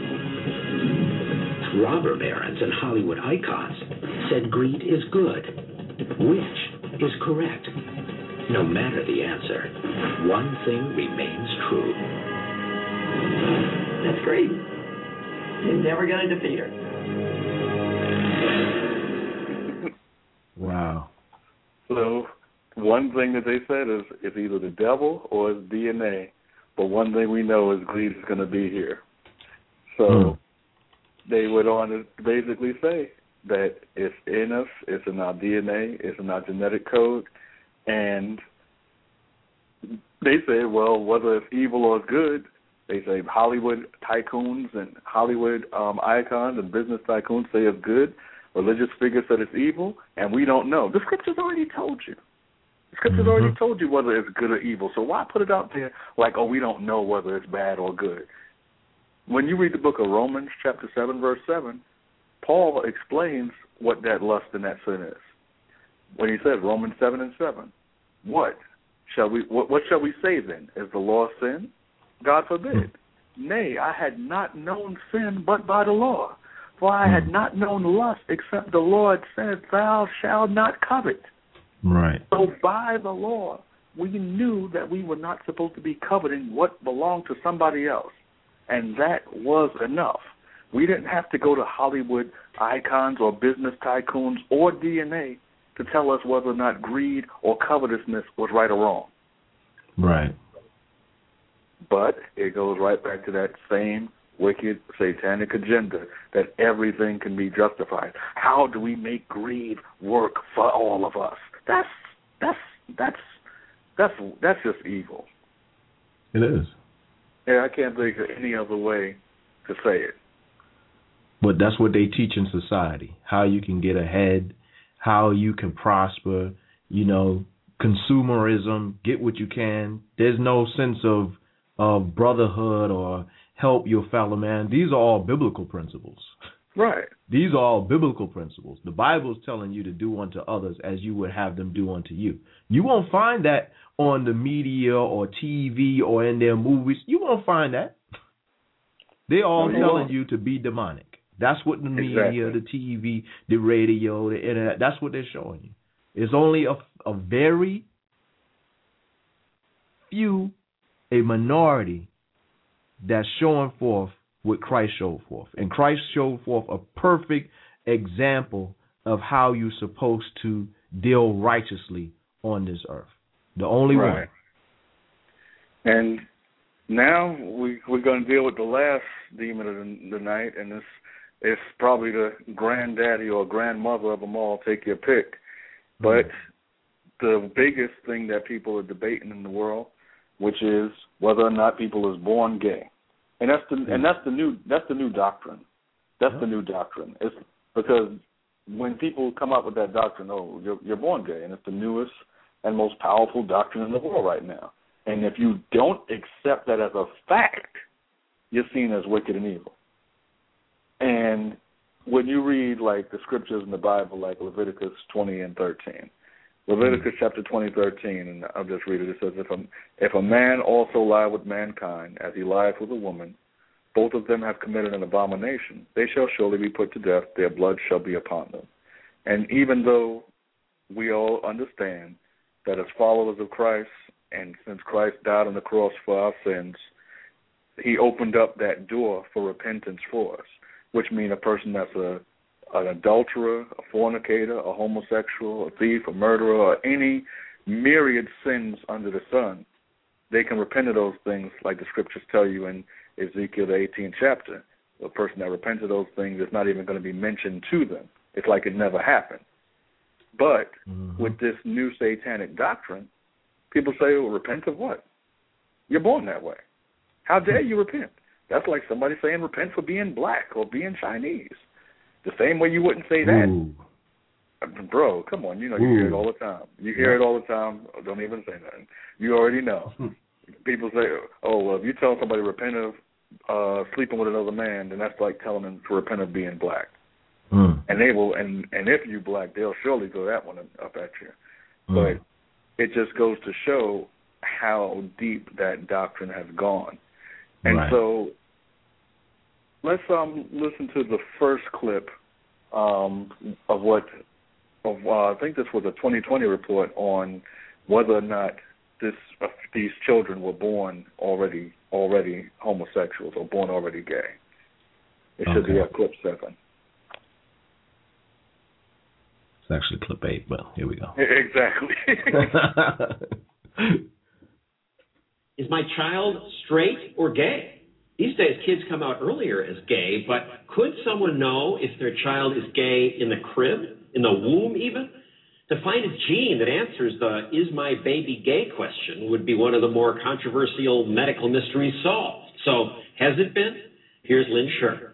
Robber barons and Hollywood icons said greed is good. Which is correct? No matter the answer, one thing remains true. That's greed. You're never going to defeat her. Wow. So one thing that they said is it's either the devil or it's DNA. But one thing we know is greed is going to be here. So they went on to basically say that it's in us, it's in our DNA, it's in our genetic code. And they say, well, whether it's evil or good, they say Hollywood tycoons and Hollywood icons and business tycoons say it's good. Religious figures said it's evil, and we don't know. The Scripture's already told you. The Scripture's already told you whether it's good or evil. So why put it out there like, oh, we don't know whether it's bad or good? When you read the book of Romans, chapter 7, verse 7, Paul explains what that lust and that sin is. When he says, Romans 7 and 7, what shall we say then? Is the law sin? God forbid. Nay, I had not known sin but by the law. For I had not known lust except the Lord said, thou shalt not covet. Right. So by the law, we knew that we were not supposed to be coveting what belonged to somebody else. And that was enough. We didn't have to go to Hollywood icons or business tycoons or DNA to tell us whether or not greed or covetousness was right or wrong. Right. But it goes right back to that same wicked satanic agenda that everything can be justified. How do we make greed work for all of us? That's that's just evil. It is. Yeah, I can't think of any other way to say it. But that's what they teach in society, how you can get ahead, how you can prosper, you know, consumerism, get what you can. There's no sense of brotherhood or help your fellow man. These are all biblical principles. Right. These are all biblical principles. The Bible's telling you to do unto others as you would have them do unto you. You won't find that on the media or TV or in their movies. You won't find that. They're all telling you to be demonic. That's what the media, the TV, the radio, the internet, that's what they're showing you. It's only a very few, a minority that's showing forth what Christ showed forth. And Christ showed forth a perfect example of how you're supposed to deal righteously on this earth. The only one. And now we're going to deal with the last demon of the night, and it's probably the granddaddy or grandmother of them all, take your pick. But the biggest thing that people are debating in the world, which is whether or not people is born gay. And that's the new doctrine. That's the new doctrine. It's because when people come up with that doctrine, oh, you're born gay, and it's the newest and most powerful doctrine in the world right now. And if you don't accept that as a fact, you're seen as wicked and evil. And when you read like the scriptures in the Bible, like Leviticus 20 and 13, Leviticus chapter 20, 13, and I'll just read it. It says, if a man also lie with mankind as he lieth with a woman, both of them have committed an abomination. They shall surely be put to death. Their blood shall be upon them. And even though we all understand that as followers of Christ, and since Christ died on the cross for our sins, he opened up that door for repentance for us, which means a person that's an adulterer, a fornicator, a homosexual, a thief, a murderer, or any myriad sins under the sun, they can repent of those things like the scriptures tell you in Ezekiel, the 18th chapter. A person that repents of those things is not even going to be mentioned to them. It's like it never happened. But with this new satanic doctrine, people say, well, repent of what? You're born that way. How dare you repent? That's like somebody saying repent for being black or being Chinese. The same way you wouldn't say that. Bro, come on, you hear it all the time. You hear it all the time. Don't even say nothing. You already know. People say, oh, well, if you tell somebody to repent of sleeping with another man, then that's like telling them to repent of being black. And they will, and if you black, they'll surely throw that one up at you. But it just goes to show how deep that doctrine has gone. And so let's listen to the first clip of I think this was a 2020 report on whether or not these children were born already homosexuals or born already gay. It should be at clip 7. It's actually clip 8, but here we go. Exactly. Is my child straight or gay? These days, kids come out earlier as gay, but could someone know if their child is gay in the crib, in the womb even? To find a gene that answers the "is my baby gay" question would be one of the more controversial medical mysteries solved. So, has it been? Here's Lynn Scherr.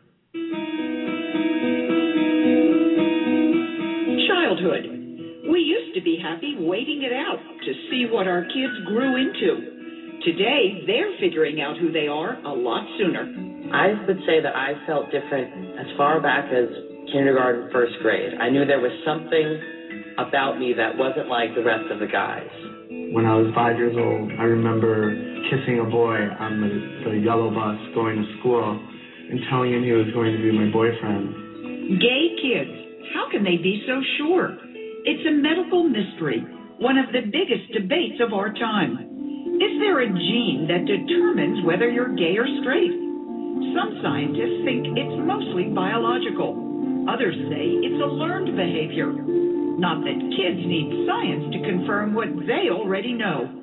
Childhood. We used to be happy waiting it out to see what our kids grew into. Today, they're figuring out who they are a lot sooner. I would say that I felt different as far back as kindergarten, first grade. I knew there was something about me that wasn't like the rest of the guys. When I was 5 years old, I remember kissing a boy on the yellow bus going to school and telling him he was going to be my boyfriend. Gay kids, how can they be so sure? It's a medical mystery, one of the biggest debates of our time. Is there a gene that determines whether you're gay or straight? Some scientists think it's mostly biological. Others say it's a learned behavior. Not that kids need science to confirm what they already know.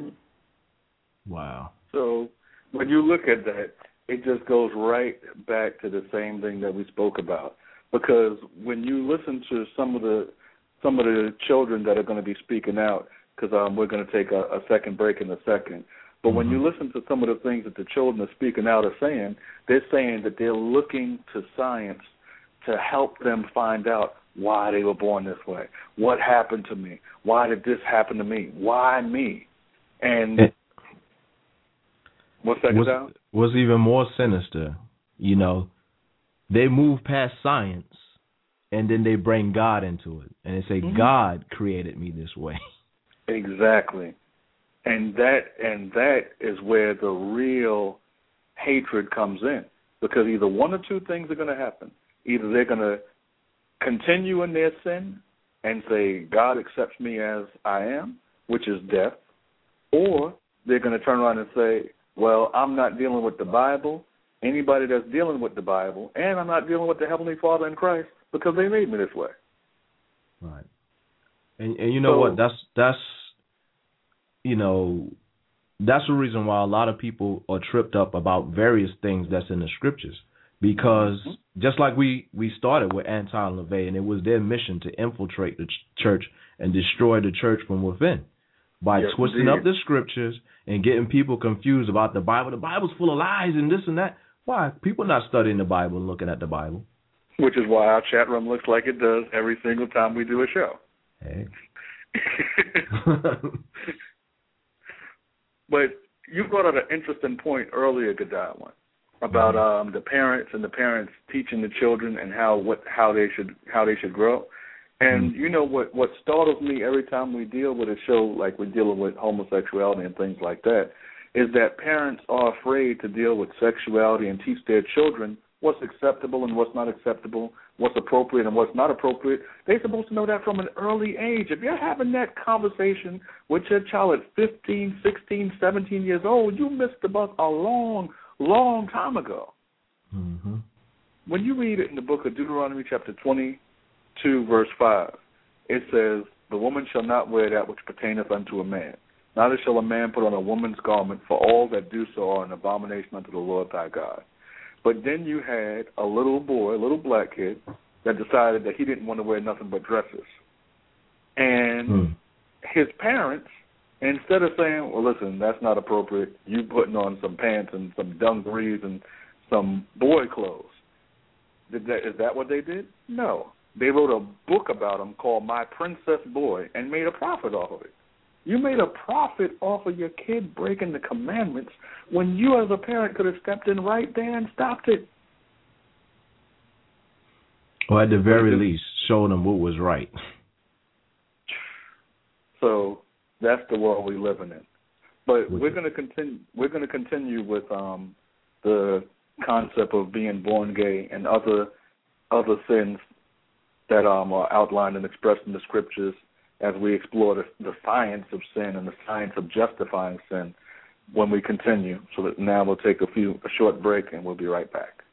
Wow. So when you look at that, it just goes right back to the same thing that we spoke about. Because when you listen to some of the children that are going to be speaking out, because we're going to take a second break in a second. But when you listen to some of the things that the children are speaking out are saying, they're saying that they're looking to science to help them find out why they were born this way. What happened to me? Why did this happen to me? Why me? And what's that about? What's even more sinister, you know, they move past science and then they bring God into it. And they say, God created me this way. Exactly. And that is where the real hatred comes in. Because either one or two things are going to happen. Either they're going to continue in their sin and say, God accepts me as I am, which is death, or they're going to turn around and say, well, I'm not dealing with the Bible, anybody that's dealing with the Bible, and I'm not dealing with the Heavenly Father in Christ because they made me this way. Right. And you know what? That's you know, that's the reason why a lot of people are tripped up about various things that's in the scriptures. Because just like we started with Anton LaVey, and it was their mission to infiltrate the church and destroy the church from within by twisting up the scriptures and getting people confused about the Bible. The Bible's full of lies and this and that. Why? People not studying the Bible and looking at the Bible. Which is why our chat room looks like it does every single time we do a show. Hey. But you brought up an interesting point earlier, Godwin, about the parents and the parents teaching the children and how they should grow. And you know what startles me every time we deal with a show like we're dealing with homosexuality and things like that is that parents are afraid to deal with sexuality and teach their children what's acceptable and what's not acceptable, what's appropriate and what's not appropriate. They're supposed to know that from an early age. If you're having that conversation with your child at 15, 16, 17 years old, you missed the bus a long, long time ago. Mm-hmm. When you read it in the book of Deuteronomy chapter 22, verse 5, it says, the woman shall not wear that which pertaineth unto a man. Neither shall a man put on a woman's garment, for all that do so are an abomination unto the Lord thy God. But then you had a little boy, a little black kid, that decided that he didn't want to wear nothing but dresses. And his parents, instead of saying, well, listen, that's not appropriate, you putting on some pants and some dungarees and some boy clothes, is that what they did? No. They wrote a book about him called My Princess Boy and made a profit off of it. You made a profit off of your kid breaking the commandments when you as a parent could have stepped in right there and stopped it. Or at the very least, show them what was right. So that's the world we're living in. But we're going to continue. We're going to continue with the concept of being born gay and other sins that are outlined and expressed in the scriptures as we explore the science of sin and the science of justifying sin when we continue. So that now we'll take a short break and we'll be right back.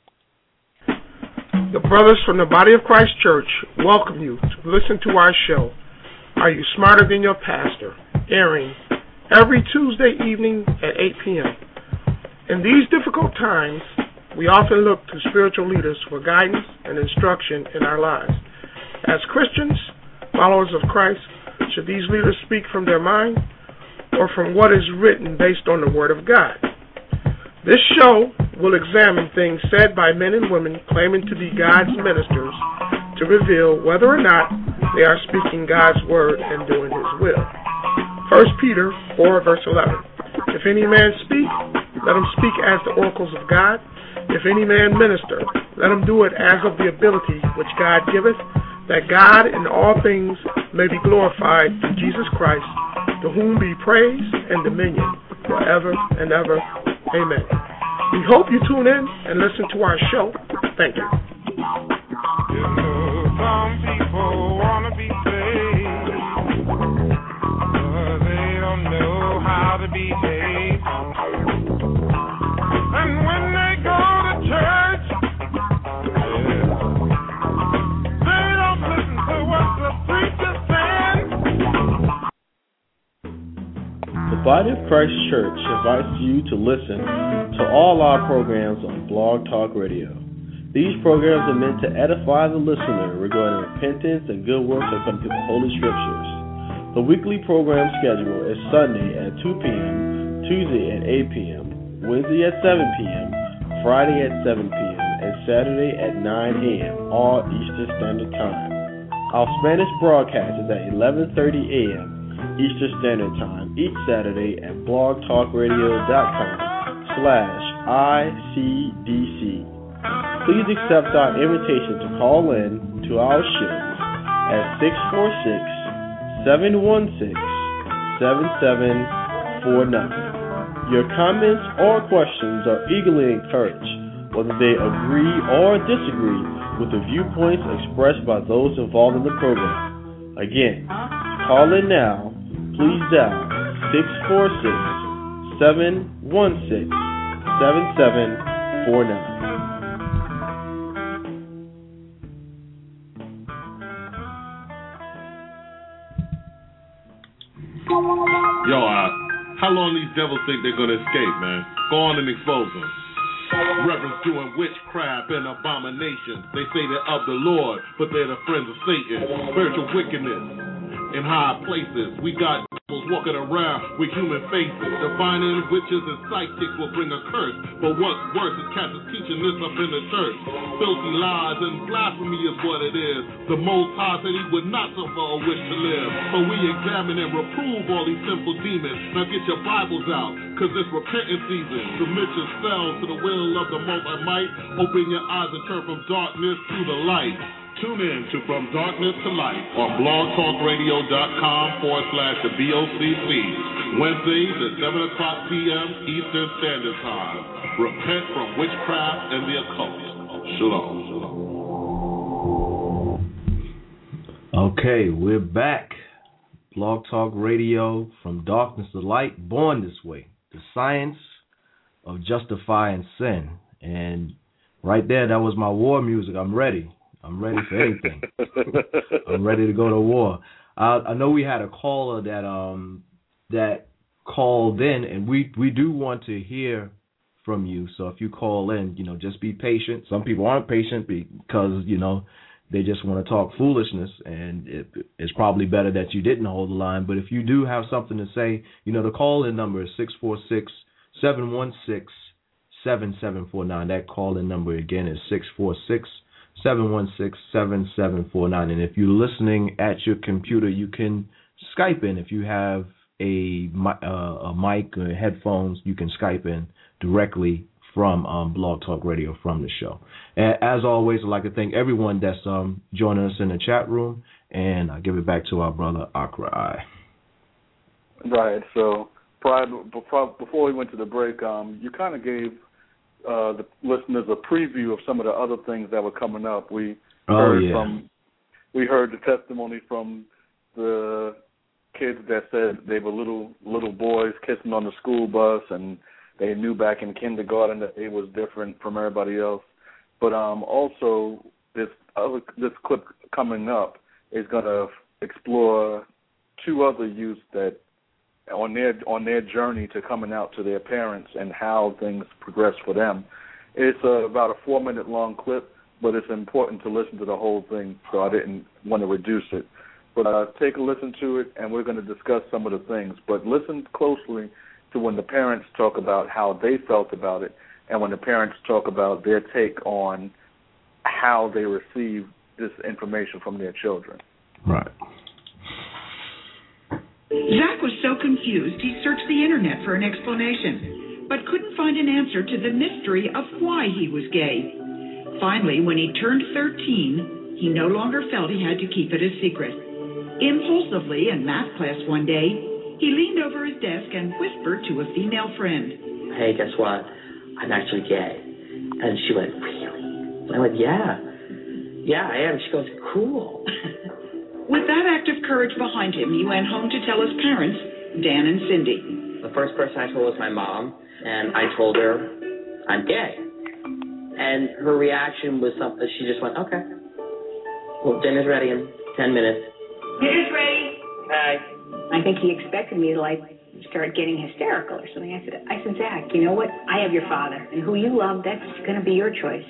The brothers from the Body of Christ Church welcome you to listen to our show, Are You Smarter Than Your Pastor?, airing every Tuesday evening at 8 p.m. In these difficult times, we often look to spiritual leaders for guidance and instruction in our lives. As Christians, followers of Christ, should these leaders speak from their mind or from what is written based on the Word of God? This show will examine things said by men and women claiming to be God's ministers to reveal whether or not they are speaking God's Word and doing His will. 1 Peter 4, verse 11. If any man speak, let him speak as the oracles of God. If any man minister, let him do it as of the ability which God giveth, that God in all things may be glorified through Jesus Christ, to whom be praise and dominion forever and ever. Amen. We hope you tune in and listen to our show. Thank you. You know, some people want to be saved, but they don't know how to behave. And when they go to church, they don't listen to what the preacher's saying. The Body of Christ Church invites you to listen to all our programs on Blog Talk Radio. These programs are meant to edify the listener regarding repentance and good works according to the Holy Scriptures. The weekly program schedule is Sunday at 2 p.m., Tuesday at 8 p.m., Wednesday at 7 p.m., Friday at 7 p.m., and Saturday at 9 a.m., all Eastern Standard Time. Our Spanish broadcast is at 11:30 a.m. Eastern Standard Time each Saturday at blogtalkradio.com/ICDC. Please accept our invitation to call in to our show at 646-716-7749. Your comments or questions are eagerly encouraged, whether they agree or disagree with the viewpoints expressed by those involved in the program. Again, call in now. Please dial 646-716-7749. Yo, how long these devils think they're gonna escape, man? Go on and expose them. Reverends doing witchcraft and abominations. They say they're of the Lord, but they're the friends of Satan. Spiritual wickedness in high places. We got devils walking around with human faces. Divining witches and psychics will bring a curse. But what's worse is cats is teaching this up in the church. Filthy lies and blasphemy is what it is. The Most High said he would not suffer a witch to live. So we examine and reprove all these sinful demons. Now get your Bibles out, cause it's repentance season. Submit yourselves to the will of the Most High might. Open your eyes and turn from darkness to the light. Tune in to From Darkness to Light on blogtalkradio.com/the BOCC. Wednesdays at 7 o'clock p.m. Eastern Standard Time. Repent from witchcraft and the occult. Shalom. Okay, we're back. Blog Talk Radio, From Darkness to Light, Born This Way. The science of justifying sin. And right there, that was my war music. I'm ready. I'm ready for anything. I'm ready to go to war. I know we had a caller that called in, and we do want to hear from you. So if you call in, just be patient. Some people aren't patient because, they just want to talk foolishness, and it's probably better that you didn't hold the line. But if you do have something to say, the call-in number is 646-716-7749. That call-in number again is 646-716-7749. And if you're listening at your computer, you can Skype in. If you have a mic or headphones, you can Skype in directly from Blog Talk Radio from the show. And as always, I'd like to thank everyone that's joining us in the chat room, and I'll give it back to our brother Akra. Right. So before we went to the break, you kind of gave the listeners a preview of some of the other things that were coming up. We heard the testimony from the kids that said they were little boys kissing on the school bus, and they knew back in kindergarten that they was different from everybody else. But also this clip coming up is going to explore two other youths that on their journey to coming out to their parents and how things progress for them. It's about a 4-minute long clip, but it's important to listen to the whole thing, so I didn't want to reduce it. But take a listen to it, and we're going to discuss some of the things. But listen closely to when the parents talk about how they felt about it, and when the parents talk about their take on how they receive this information from their children. Right. Zach was so confused he searched the internet for an explanation, but couldn't find an answer to the mystery of why he was gay. Finally, when he turned 13, he no longer felt he had to keep it a secret. Impulsively, in math class one day, he leaned over his desk and whispered to a female friend, "Hey, guess what? I'm actually gay." And she went, "Really?" I went, "Yeah, I am." She goes, "Cool." With that act of courage behind him, he went home to tell his parents, Dan and Cindy. The first person I told was my mom, and I told her I'm gay. And her reaction was something, she just went, "Okay. Well, dinner's ready in 10 minutes. Dinner's ready." Hi. I think he expected me to start getting hysterical or something. I said, "Zach, you know what? I have your father, and who you love, that's going to be your choice."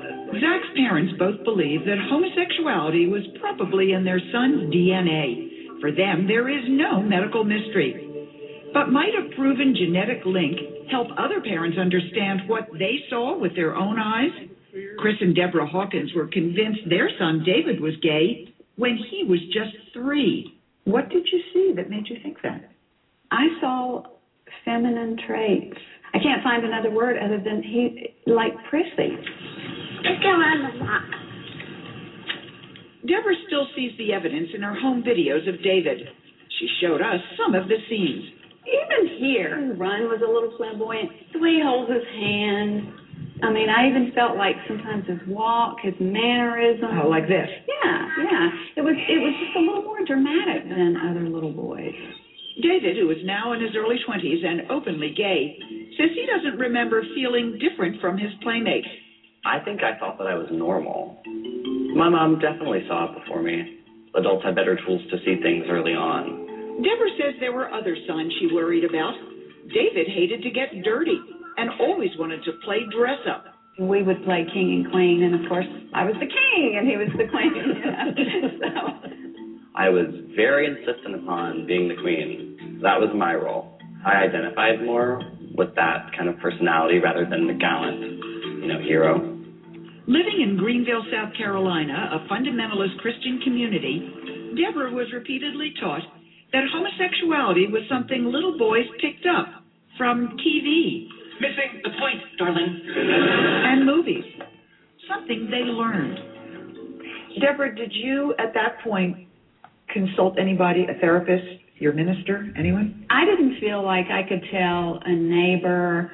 Zach's parents both believed that homosexuality was probably in their son's DNA, For them, there is no medical mystery. But might a proven genetic link help other parents understand what they saw with their own eyes? Chris and Deborah Hawkins were convinced their son David was gay when he was just 3. What did you see that made you think that? I saw feminine traits. I can't find another word other than he, like prissy. Let's go on the block. Deborah still sees the evidence in her home videos of David. She showed us some of the scenes. Even here, his run was a little flamboyant. The way he holds his hand. I mean, I even felt like sometimes his walk, his mannerism. Oh, like this? Yeah. It was just a little more dramatic than other little boys. David, who is now in his early 20s and openly gay, says he doesn't remember feeling different from his playmates. I think I thought that I was normal. My mom definitely saw it before me. Adults have better tools to see things early on. Deborah says there were other signs she worried about. David hated to get dirty and always wanted to play dress up. We would play king and queen, and of course, I was the king and he was the queen. So. I was very insistent upon being the queen. That was my role. I identified more with that kind of personality rather than the gallant, hero. Living in Greenville, South Carolina, a fundamentalist Christian community, Deborah was repeatedly taught that homosexuality was something little boys picked up from TV. Missing the point, darling. And movies. Something they learned. Deborah, did you at that point consult anybody, a therapist, your minister, anyone? I didn't feel like I could tell a neighbor,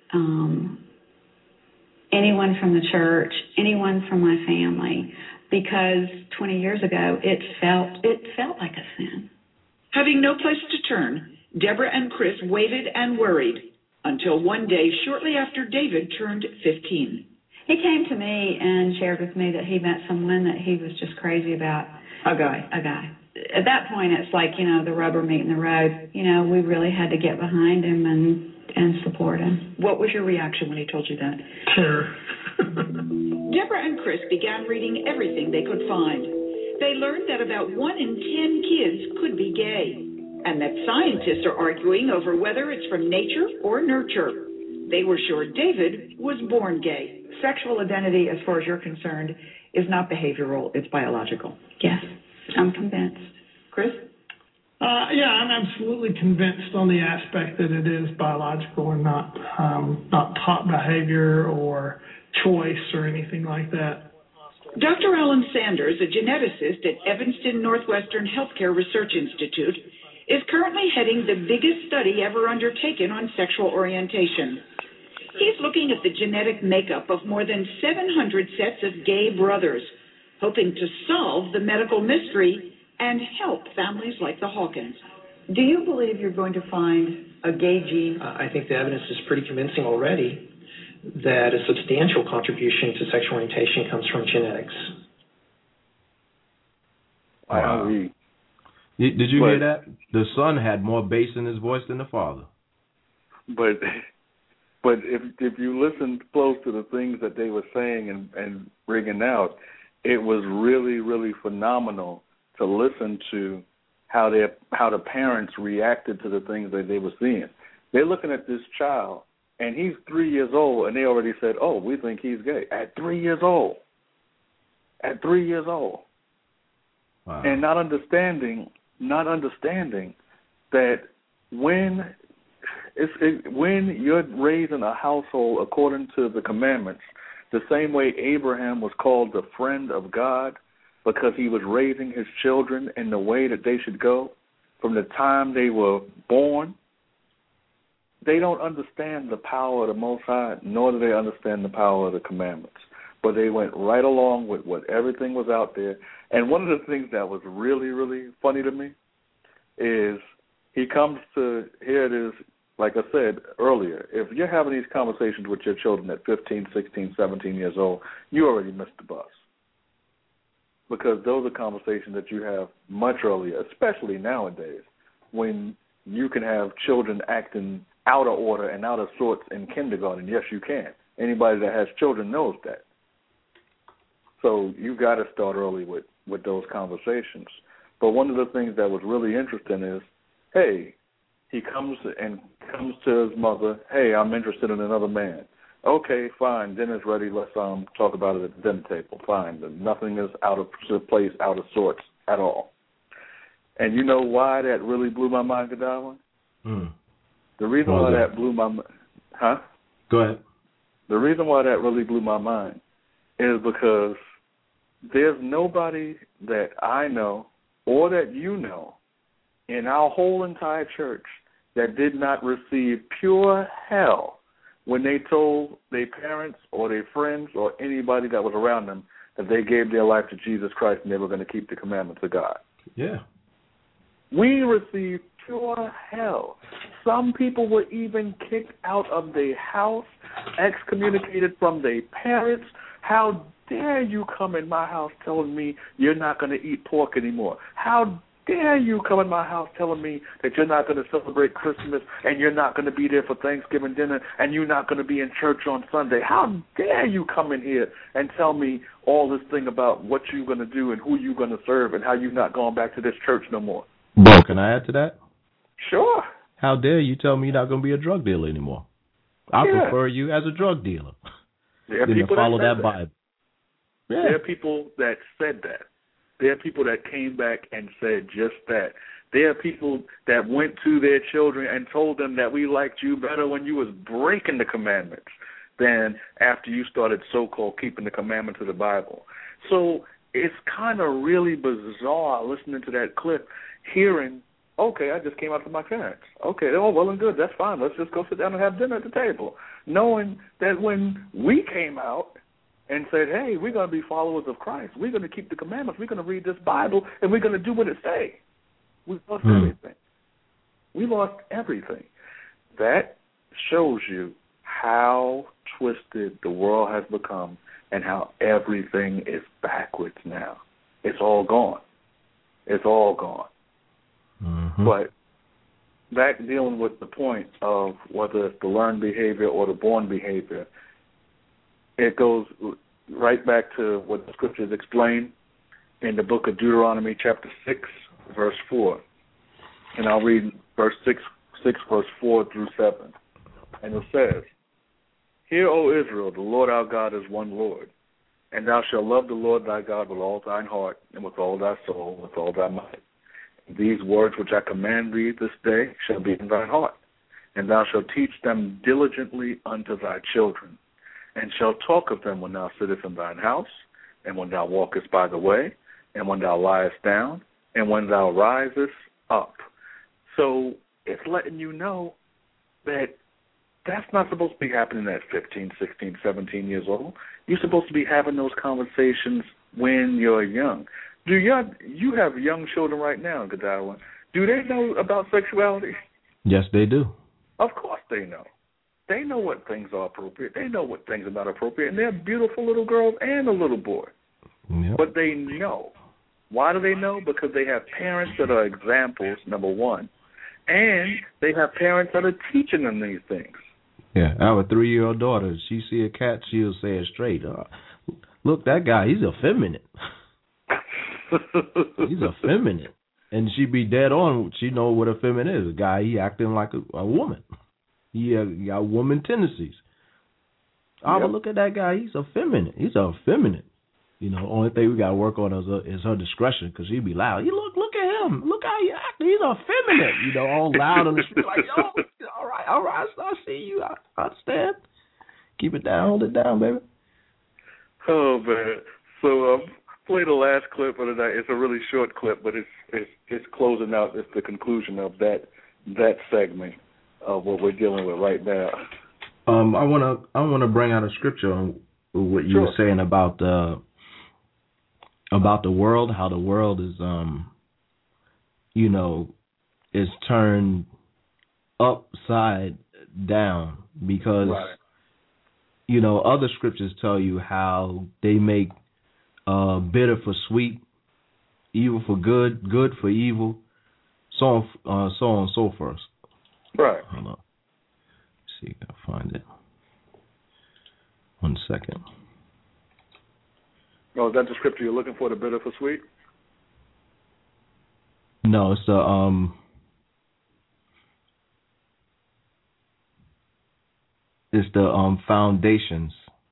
anyone from the church, anyone from my family, because 20 years ago it felt like a sin. Having no place to turn, Deborah and Chris waited and worried until one day shortly after David turned 15. He came to me and shared with me that he met someone that he was just crazy about. A guy. At that point, it's like, the rubber meeting the road. We really had to get behind him and support him. What was your reaction when he told you that? Terror. Deborah and Chris began reading everything they could find. They learned that about 1 in 10 kids could be gay, and that scientists are arguing over whether it's from nature or nurture. They were sure David was born gay. Sexual identity, as far as you're concerned, is not behavioral, it's biological. Yes, I'm convinced. Chris? Yeah, I'm absolutely convinced on the aspect that it is biological and not taught behavior or choice or anything like that. Dr. Alan Sanders, a geneticist at Evanston Northwestern Healthcare Research Institute, is currently heading the biggest study ever undertaken on sexual orientation. He's looking at the genetic makeup of more than 700 sets of gay brothers, hoping to solve the medical mystery and help families like the Hawkins. Do you believe you're going to find a gay gene? I think the evidence is pretty convincing already that a substantial contribution to sexual orientation comes from genetics. Wow. Did you hear that? The son had more bass in his voice than the father. But if you listened close to the things that they were saying and bringing out, it was really, really phenomenal to listen to how the parents reacted to the things that they were seeing. They're looking at this child, and he's 3 years old, and they already said, "Oh, we think he's gay." At 3 years old. At 3 years old. Wow. And not understanding that when you're raised in a household according to the commandments, the same way Abraham was called the friend of God because he was raising his children in the way that they should go from the time they were born, they don't understand the power of the Most High, nor do they understand the power of the commandments. But they went right along with what everything was out there. And one of the things that was really, really funny to me is he comes to, here it is, like I said earlier, if you're having these conversations with your children at 15, 16, 17 years old, you already missed the bus. Because those are conversations that you have much earlier, especially nowadays, when you can have children acting out of order and out of sorts in kindergarten. Yes, you can. Anybody that has children knows that. So you got to start early with those conversations. But one of the things that was really interesting is, hey, he comes to his mother, hey, I'm interested in another man. Okay, fine, dinner's ready, let's talk about it at the dinner table. Fine, nothing is out of place, out of sorts at all. And you know why that really blew my mind, Godwin? The reason why that blew my mind, Go ahead. The reason why that really blew my mind is because there's nobody that I know or that you know in our whole entire church that did not receive pure hell when they told their parents or their friends or anybody that was around them that they gave their life to Jesus Christ and they were going to keep the commandments of God. Yeah. We received pure hell. Some people were even kicked out of their house, excommunicated from their parents. How dare you come in my house telling me you're not going to eat pork anymore? How dare you come in my house telling me that you're not going to celebrate Christmas and you're not going to be there for Thanksgiving dinner and you're not going to be in church on Sunday? How dare you come in here and tell me all this thing about what you're going to do and who you're going to serve and how you're not going back to this church no more? Bro, can I add to that? Sure. How dare you tell me you're not going to be a drug dealer anymore? I prefer you as a drug dealer than to follow that Bible. Yeah. There are people that said that. There are people that came back and said just that. There are people that went to their children and told them that we liked you better when you was breaking the commandments than after you started so-called keeping the commandments of the Bible. So it's kind of really bizarre listening to that clip, hearing, okay, I just came out to my parents. Okay, they're all well and good. That's fine. Let's just go sit down and have dinner at the table. Knowing that when we came out and said, hey, we're going to be followers of Christ. We're going to keep the commandments. We're going to read this Bible, and we're going to do what it says. We lost everything. We lost everything. That shows you how twisted the world has become and how everything is backwards now. It's all gone. It's all gone. But back dealing with the point of whether it's the learned behavior or the born behavior, it goes right back to what the scriptures explain in the book of Deuteronomy chapter 6, verse 4. And I'll read verse 6 verse 4 through 7. And it says, Hear, O Israel, the Lord our God is one Lord, and thou shalt love the Lord thy God with all thine heart, and with all thy soul, and with all thy might. These words which I command thee this day shall be in thine heart, and thou shalt teach them diligently unto thy children, and shalt talk of them when thou sittest in thine house, and when thou walkest by the way, and when thou liest down, and when thou risest up. So it's letting you know that that's not supposed to be happening at 15, 16, 17 years old. You're supposed to be having those conversations when you're young. You have young children right now, Godwin. Do they know about sexuality? Yes, they do. Of course they know. They know what things are appropriate. They know what things are not appropriate. And they're beautiful little girls and a little boy. Yep. But they know. Why do they know? Because they have parents that are examples, number one. And they have parents that are teaching them these things. Yeah, I have a 3-year-old daughter. She see a cat, she'll say it straight. Look, that guy, he's effeminate. He's effeminate. And she be dead on. She know what effeminate is. A guy, he acting like a woman. He got woman tendencies. Oh, but look at that guy. He's effeminate. He's effeminate. You know, only thing we got to work on is her discretion, because she be loud. Look at him. Look how he acting. He's effeminate. You know, all loud on the street. Like, yo, all right, I see you. I understand. Keep it down. Hold it down, baby. Oh, man. So play the last clip of the night. It's a really short clip, but it's closing out. It's the conclusion of that segment of what we're dealing with right now. I wanna bring out a scripture on what you were saying about the world, how the world is is turned upside down, because other scriptures tell you how they make bitter for sweet, evil for good, good for evil, so on and so forth. Right. Hold on. Let's see if I can find it. 1 second. Oh, is that the scripture you're looking for, the bitter for sweet? No, it's the foundations.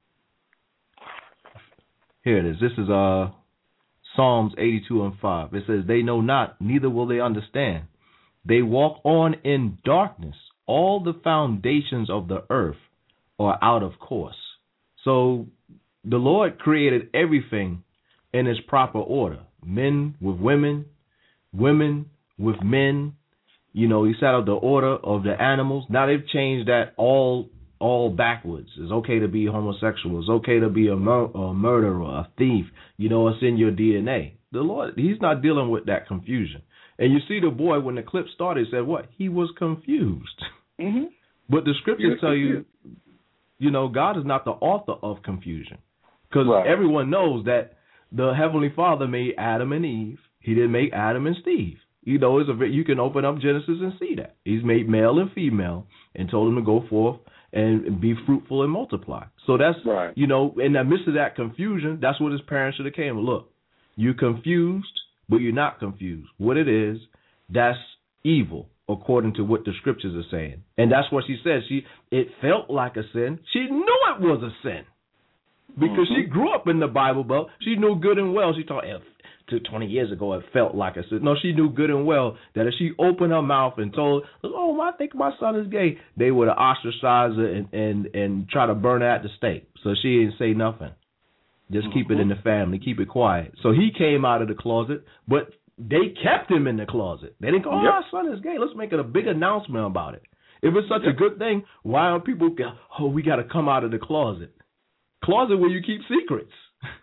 Here it is. This is Psalms 82:5. It says, "They know not, neither will they understand. They walk on in darkness. All the foundations of the earth are out of course." So the Lord created everything in its proper order. Men with women, women with men. You know, he set out the order of the animals. Now they've changed that all backwards. It's okay to be homosexual. It's okay to be a murderer, a thief. You know, it's in your DNA. The Lord, he's not dealing with that confusion. And you see the boy, when the clip started, said what? He was confused. Mm-hmm. But the scriptures tell you, you know, God is not the author of confusion. Because everyone knows that the Heavenly Father made Adam and Eve. He didn't make Adam and Steve. You know, you can open up Genesis and see that. He's made male and female and told them to go forth and be fruitful and multiply. So that's, you know, in the midst of that confusion, that's what his parents should have came. Look, you're confused, but you're not confused. What it is, that's evil, according to what the scriptures are saying. And that's what she said. It felt like a sin. She knew it was a sin because she grew up in the Bible Belt. She knew good and well. She thought, 20 years ago, it felt like a sin. No, she knew good and well that if she opened her mouth and told, "Oh, I think my son is gay," they would have ostracized her and try to burn her at the stake. So she didn't say nothing. Just keep it in the family, keep it quiet. So he came out of the closet, but they kept him in the closet. They didn't go, "Our son is gay. Let's make it a big announcement about it." If it's such a good thing, why don't people go, "Oh, we got to come out of the closet"? Closet where you keep secrets.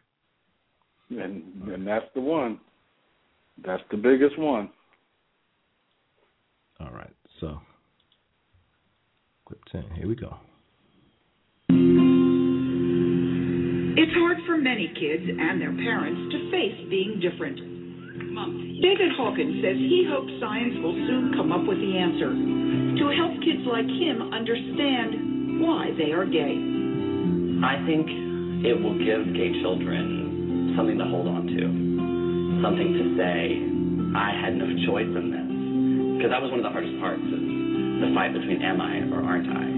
And that's the one. That's the biggest one. All right, so clip 10. Here we go. It's hard for many kids and their parents to face being different. David Hawkins says he hopes science will soon come up with the answer to help kids like him understand why they are gay. I think it will give gay children something to hold on to, something to say, I had no choice in this. Because that was one of the hardest parts, is the fight between am I or aren't I?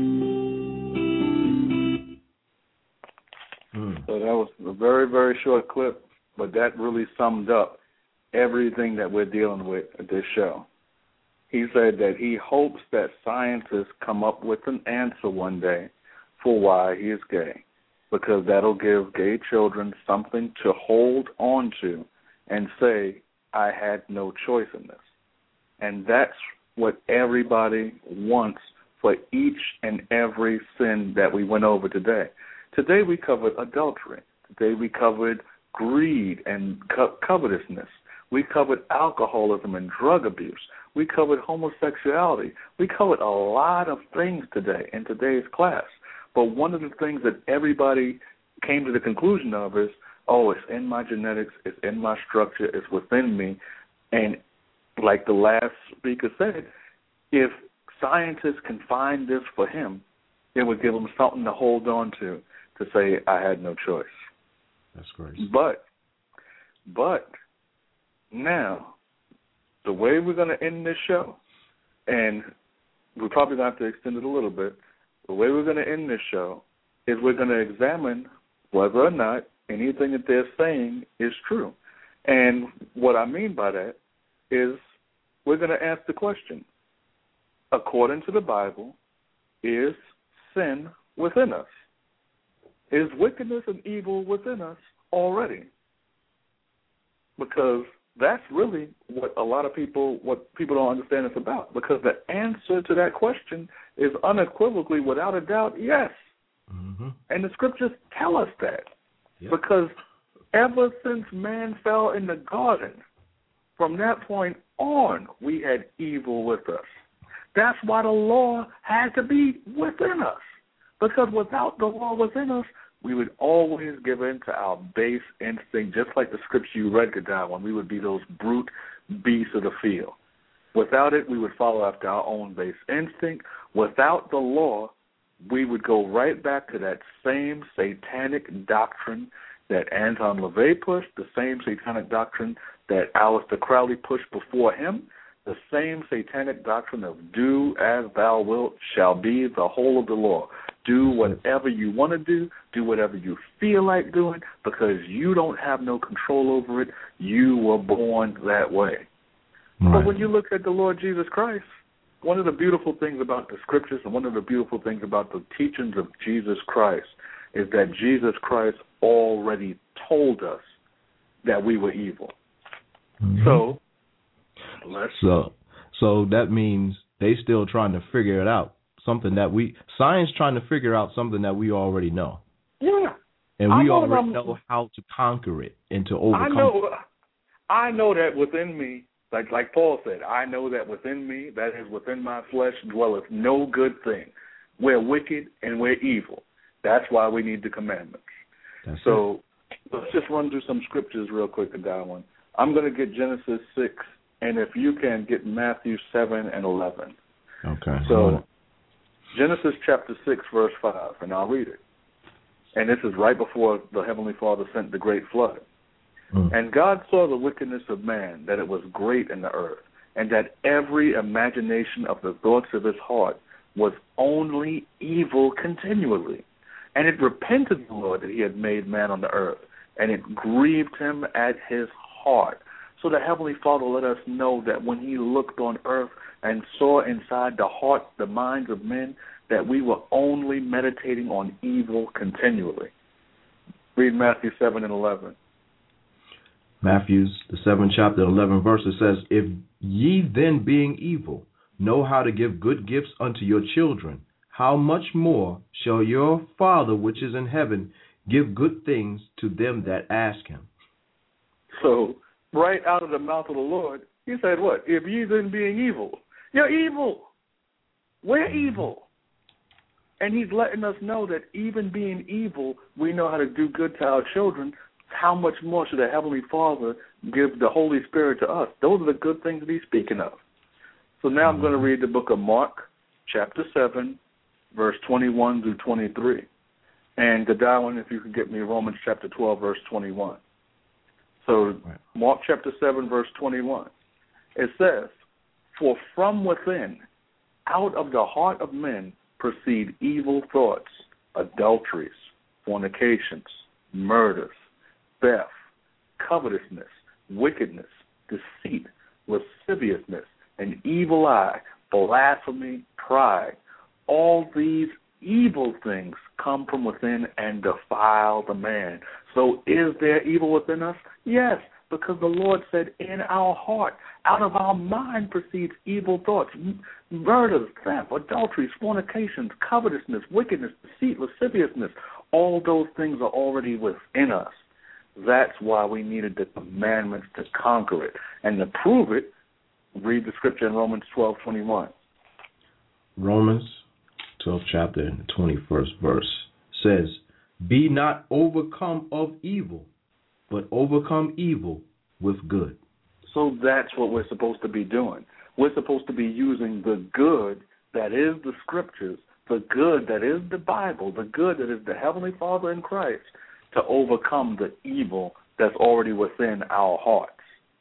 So that was a very, very short clip, but that really summed up everything that we're dealing with at this show. He said that he hopes that scientists come up with an answer one day for why he is gay, because that'll give gay children something to hold on to and say, I had no choice in this. And that's what everybody wants for each and every sin that we went over today. Today we covered adultery. Today we covered greed and covetousness. We covered alcoholism and drug abuse. We covered homosexuality. We covered a lot of things today in today's class. But one of the things that everybody came to the conclusion of is, oh, it's in my genetics, it's in my structure, it's within me. And like the last speaker said, if scientists can find this for him, it would give him something to hold on to say, I had no choice. That's great. But now, the way we're going to end this show, and we're probably going to have to extend it a little bit, the way we're going to end this show is we're going to examine whether or not anything that they're saying is true. And what I mean by that is we're going to ask the question, according to the Bible, is sin within us? Is wickedness and evil within us already? Because that's really what people don't understand it's about. Because the answer to that question is unequivocally, without a doubt, yes. Mm-hmm. And the scriptures tell us that. Yep. Because ever since man fell in the garden, from that point on, we had evil with us. That's why the law had to be within us. Because without the law within us, we would always give in to our base instinct, just like the scripture you read, Gadai, when we would be those brute beasts of the field. Without it, we would follow after our own base instinct. Without the law, we would go right back to that same satanic doctrine that Anton LaVey pushed, the same satanic doctrine that Aleister Crowley pushed before him, the same satanic doctrine of do as thou wilt shall be the whole of the law. Do whatever you want to do whatever you feel like doing, because you don't have no control over it. You were born that way. Right. But when you look at the Lord Jesus Christ, one of the beautiful things about the scriptures and one of the beautiful things about the teachings of Jesus Christ is that Jesus Christ already told us that we were evil. Mm-hmm. So that means they still trying to figure it out. Science trying to figure out something that we already know. Yeah. And we already know how to conquer it and to overcome it. I know that within me, like Paul said, I know that within me, that is within my flesh, dwelleth no good thing. We're wicked and we're evil. That's why we need the commandments. Let's just run through some scriptures real quick to Darwin. I'm going to get Genesis 6, and if you can get Matthew 7 and 11. Okay. So Genesis chapter 6, verse 5, and I'll read it. And this is right before the Heavenly Father sent the great flood. And God saw the wickedness of man, that it was great in the earth, and that every imagination of the thoughts of his heart was only evil continually. And it repented the Lord that he had made man on the earth, and it grieved him at his heart. So the Heavenly Father let us know that when he looked on earth and saw inside the heart, the minds of men, that we were only meditating on evil continually. Read Matthew 7 and 11. Matthew, the 7th chapter, 11 verse, it says, if ye then, being evil, know how to give good gifts unto your children, how much more shall your Father which is in heaven give good things to them that ask him? So, right out of the mouth of the Lord, he said what? If ye then, being evil, you're evil. We're evil. And he's letting us know that even being evil, we know how to do good to our children. How much more should the Heavenly Father give the Holy Spirit to us? Those are the good things that he's speaking of. So now I'm going to read the book of Mark, chapter 7, verse 21 through 23. And Darwin, if you could get me Romans chapter 12, verse 21. So Mark chapter 7, verse 21. It says, for from within, out of the heart of men, proceed evil thoughts, adulteries, fornications, murders, theft, covetousness, wickedness, deceit, lasciviousness, an evil eye, blasphemy, pride. All these evil things come from within and defile the man. So is there evil within us? Yes, because the Lord said in our heart, out of our mind proceeds evil thoughts, murders, theft, adulteries, fornications, covetousness, wickedness, deceit, lasciviousness. All those things are already within us. That's why we needed the commandments to conquer it. And to prove it, read the scripture in Romans 12:21. Romans 12th chapter and the 21st verse says, be not overcome of evil, but overcome evil with good. So that's what we're supposed to be doing. We're supposed to be using the good that is the scriptures, the good that is the Bible, the good that is the Heavenly Father in Christ, to overcome the evil that's already within our hearts.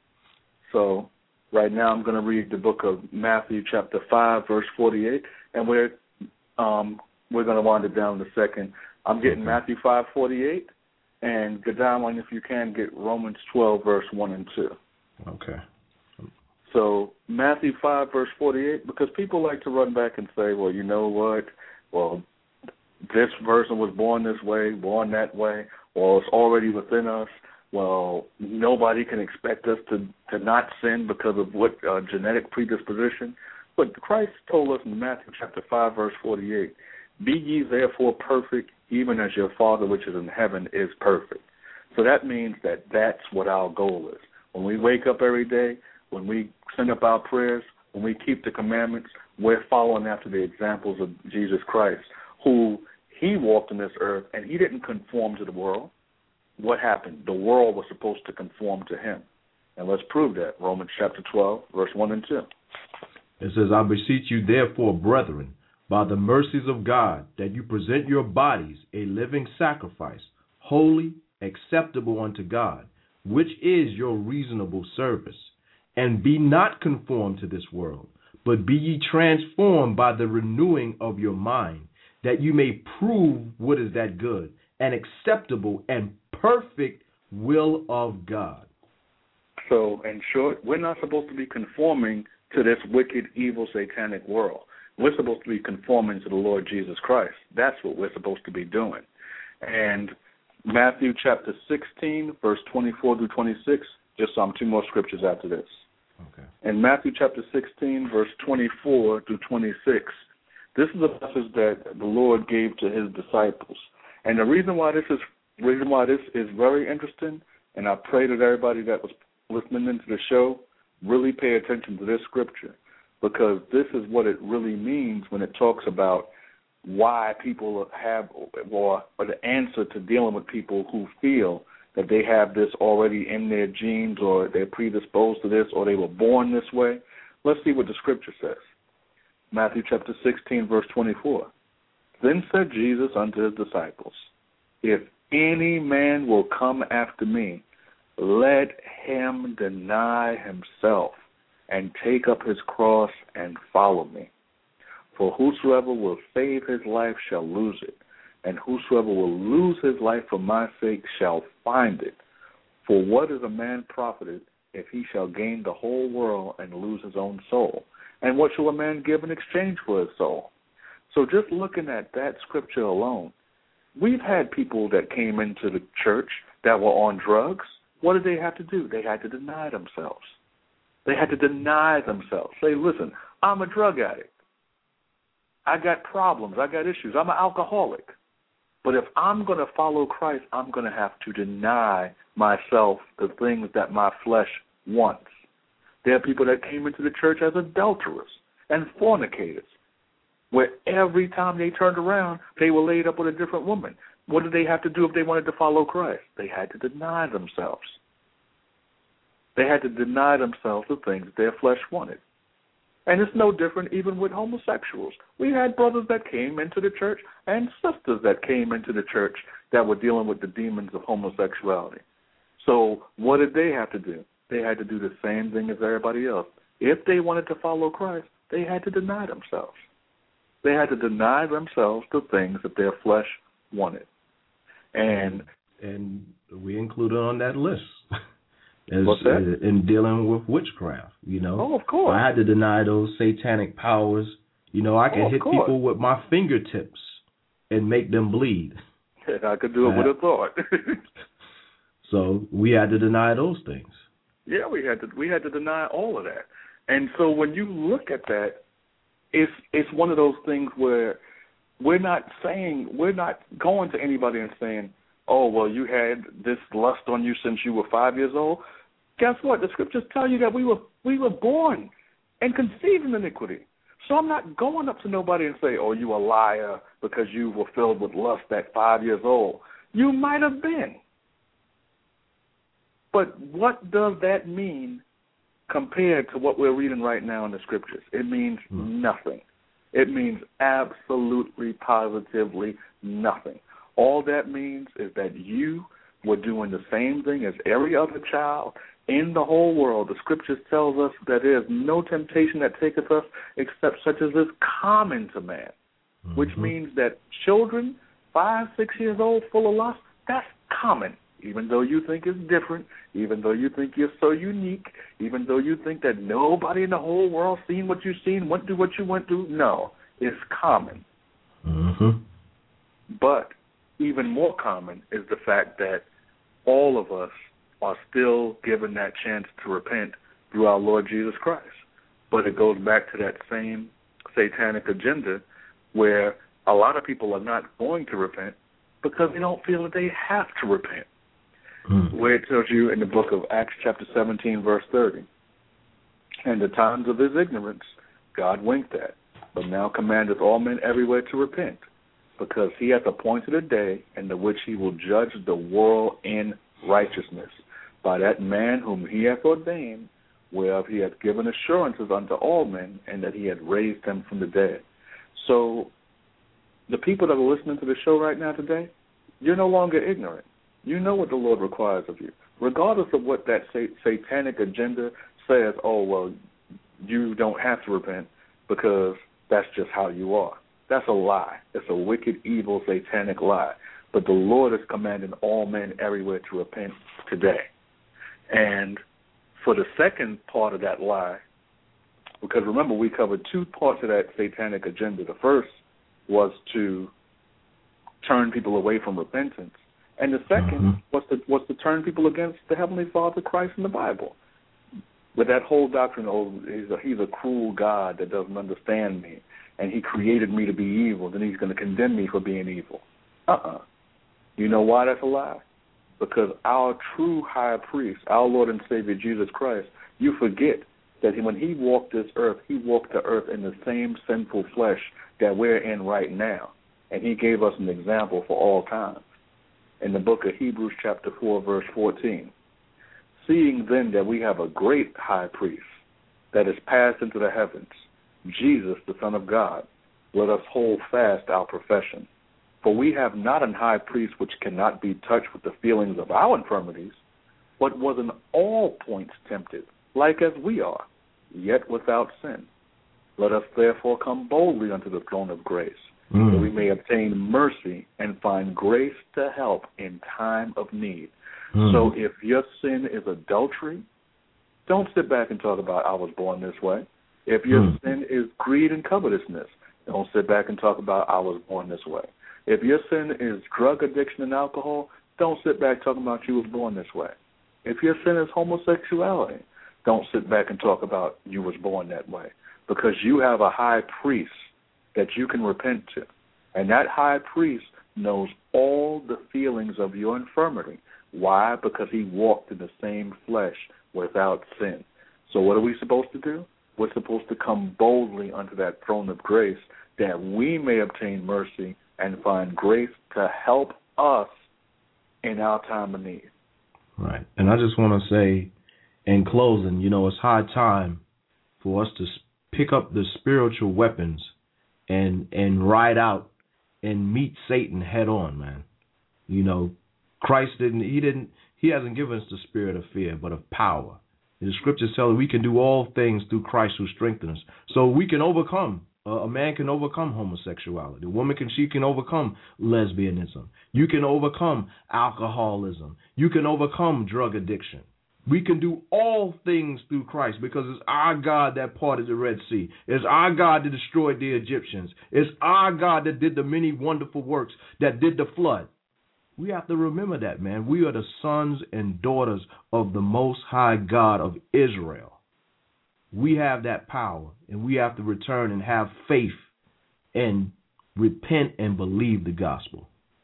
So right now I'm going to read the book of Matthew chapter 5, verse 48, and we're going to wind it down in a second. I'm getting Matthew 5:48, and Godwin, if you can, get Romans 12, verse 1 and 2. Okay. So Matthew 5, verse 48, because people like to run back and say, well, you know what? Well, this person was born this way, born that way, or it's already within us. Well, nobody can expect us to not sin because of what genetic predisposition. But Christ told us in Matthew chapter 5, verse 48, be ye therefore perfect, even as your Father which is in heaven is perfect. So that means that that's what our goal is. When we wake up every day, when we send up our prayers, when we keep the commandments, we're following after the examples of Jesus Christ, who he walked on this earth and he didn't conform to the world. What happened? The world was supposed to conform to him. And let's prove that. Romans chapter 12, verse 1 and 2. It says, I beseech you therefore, brethren, by the mercies of God, that you present your bodies a living sacrifice, holy, acceptable unto God, which is your reasonable service. And be not conformed to this world, but be ye transformed by the renewing of your mind, that you may prove what is that good and acceptable and perfect will of God. So, in short, we're not supposed to be conforming to this wicked, evil, satanic world. We're supposed to be conforming to the Lord Jesus Christ. That's what we're supposed to be doing. And Matthew chapter 16, verse 24 through 26, just some two more scriptures after this. Okay. In Matthew chapter 16, verse 24 through 26, this is a message that the Lord gave to his disciples. And the reason why this is very interesting, and I pray that everybody that was listening into the show really pay attention to this scripture, because this is what it really means when it talks about why people have, or the answer to dealing with people who feel that they have this already in their genes, or they're predisposed to this, or they were born this way. Let's see what the scripture says. Matthew chapter 16, verse 24. Then said Jesus unto his disciples, if any man will come after me, let him deny himself and take up his cross and follow me. For whosoever will save his life shall lose it, and whosoever will lose his life for my sake shall find it. For what is a man profited if he shall gain the whole world and lose his own soul? And what shall a man give in exchange for his soul? So just looking at that scripture alone, we've had people that came into the church that were on drugs. What did they have to do? They had to deny themselves. They had to deny themselves. Say, listen, I'm a drug addict. I got problems. I got issues. I'm an alcoholic. But if I'm going to follow Christ, I'm going to have to deny myself the things that my flesh wants. There are people that came into the church as adulterers and fornicators, where every time they turned around, they were laid up with a different woman. What did they have to do if they wanted to follow Christ? They had to deny themselves. They had to deny themselves the things their flesh wanted. And it's no different even with homosexuals. We had brothers that came into the church and sisters that came into the church that were dealing with the demons of homosexuality. So what did they have to do? They had to do the same thing as everybody else. If they wanted to follow Christ, they had to deny themselves. They had to deny themselves the things that their flesh wanted. And we included on that list. What's that? In dealing with witchcraft, you know. Oh, of course. I had to deny those satanic powers. You know, I can hit people with my fingertips and make them bleed. And I could do it with a thought. So we had to deny those things. Yeah, we had to deny all of that. And so when you look at that, it's one of those things where we're not going to anybody and saying, oh, well, you had this lust on you since you were 5 years old. Guess what? The scriptures tell you that we were born and conceived in iniquity. So I'm not going up to nobody and say, oh, you a liar because you were filled with lust at 5 years old. You might have been. But what does that mean compared to what we're reading right now in the scriptures? It means nothing. It means absolutely, positively nothing. All that means is that you were doing the same thing as every other child in the whole world. The scriptures tells us that there is no temptation that taketh us except such as is common to man, which means that children 5, 6 years old full of lust, that's common. Even though you think it's different, even though you think you're so unique, even though you think that nobody in the whole world seen what you've seen, went through what you went through, no, it's common. But even more common is the fact that all of us are still given that chance to repent through our Lord Jesus Christ. But it goes back to that same satanic agenda where a lot of people are not going to repent because they don't feel that they have to repent. Where it tells you in the book of Acts chapter 17, verse 30, and the times of his ignorance God winked at, but now commandeth all men everywhere to repent, because he hath appointed a day in the which he will judge the world in righteousness by that man whom he hath ordained, whereof he hath given assurances unto all men, and that he hath raised him from the dead. So the people that are listening to the show right now today, you're no longer ignorant. You know what the Lord requires of you. Regardless of what that satanic agenda says, oh, well, you don't have to repent because that's just how you are. That's a lie. It's a wicked, evil, satanic lie. But the Lord is commanding all men everywhere to repent today. And for the second part of that lie, because remember, we covered two parts of that satanic agenda. The first was to turn people away from repentance. And the second was to turn people against the Heavenly Father, Christ, in the Bible. With that whole doctrine, he's a cruel God that doesn't understand me, and he created me to be evil, then he's going to condemn me for being evil. You know why that's a lie? Because our true high priest, our Lord and Savior Jesus Christ, you forget that when he walked this earth, he walked the earth in the same sinful flesh that we're in right now. And he gave us an example for all time. In the book of Hebrews chapter 4, verse 14, seeing then that we have a great high priest that is passed into the heavens, Jesus, the Son of God, let us hold fast our profession. For we have not an high priest which cannot be touched with the feelings of our infirmities, but was in all points tempted, like as we are, yet without sin. Let us therefore come boldly unto the throne of grace, that we may obtain mercy and find grace to help in time of need. So if your sin is adultery, don't sit back and talk about I was born this way. If your sin is greed and covetousness, don't sit back and talk about I was born this way. If your sin is drug addiction and alcohol, don't sit back talking about you was born this way. If your sin is homosexuality, don't sit back and talk about you was born that way. Because you have a high priest that you can repent to. And that high priest knows all the feelings of your infirmity. Why? Because he walked in the same flesh without sin. So what are we supposed to do? We're supposed to come boldly unto that throne of grace that we may obtain mercy and find grace to help us in our time of need. Right. And I just want to say in closing, it's high time for us to pick up the spiritual weapons and ride out and meet Satan head on, man. Christ he hasn't given us the spirit of fear, but of power. The scriptures tell us we can do all things through Christ who strengthens us. So we can overcome. A man can overcome homosexuality. A woman can overcome lesbianism. You can overcome alcoholism. You can overcome drug addiction. We can do all things through Christ because it's our God that parted the Red Sea. It's our God that destroyed the Egyptians. It's our God that did the many wonderful works, that did the flood. We have to remember that, man. We are the sons and daughters of the Most High God of Israel. We have that power, and we have to return and have faith and repent and believe the gospel.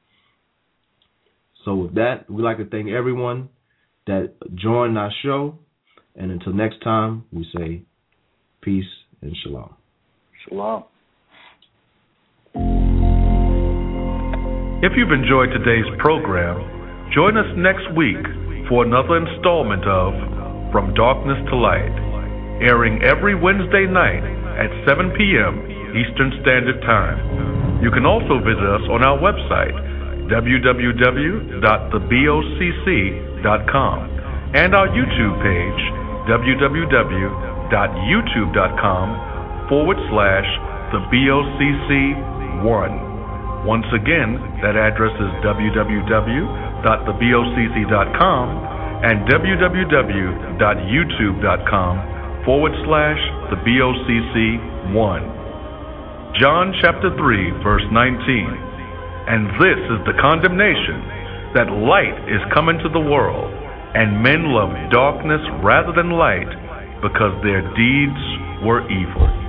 So with that, we'd like to thank everyone that joined our show. And until next time, we say peace and shalom. Shalom. If you've enjoyed today's program, join us next week for another installment of From Darkness to Light, airing every Wednesday night at 7 p.m. Eastern Standard Time. You can also visit us on our website, www.thebocc.com, and our YouTube page, www.youtube.com/thebocc1. Once again, that address is www.thebocc.com and www.youtube.com/thebocc1. John chapter 3, verse 19. And this is the condemnation, that light is come into the world, and men love darkness rather than light, because their deeds were evil.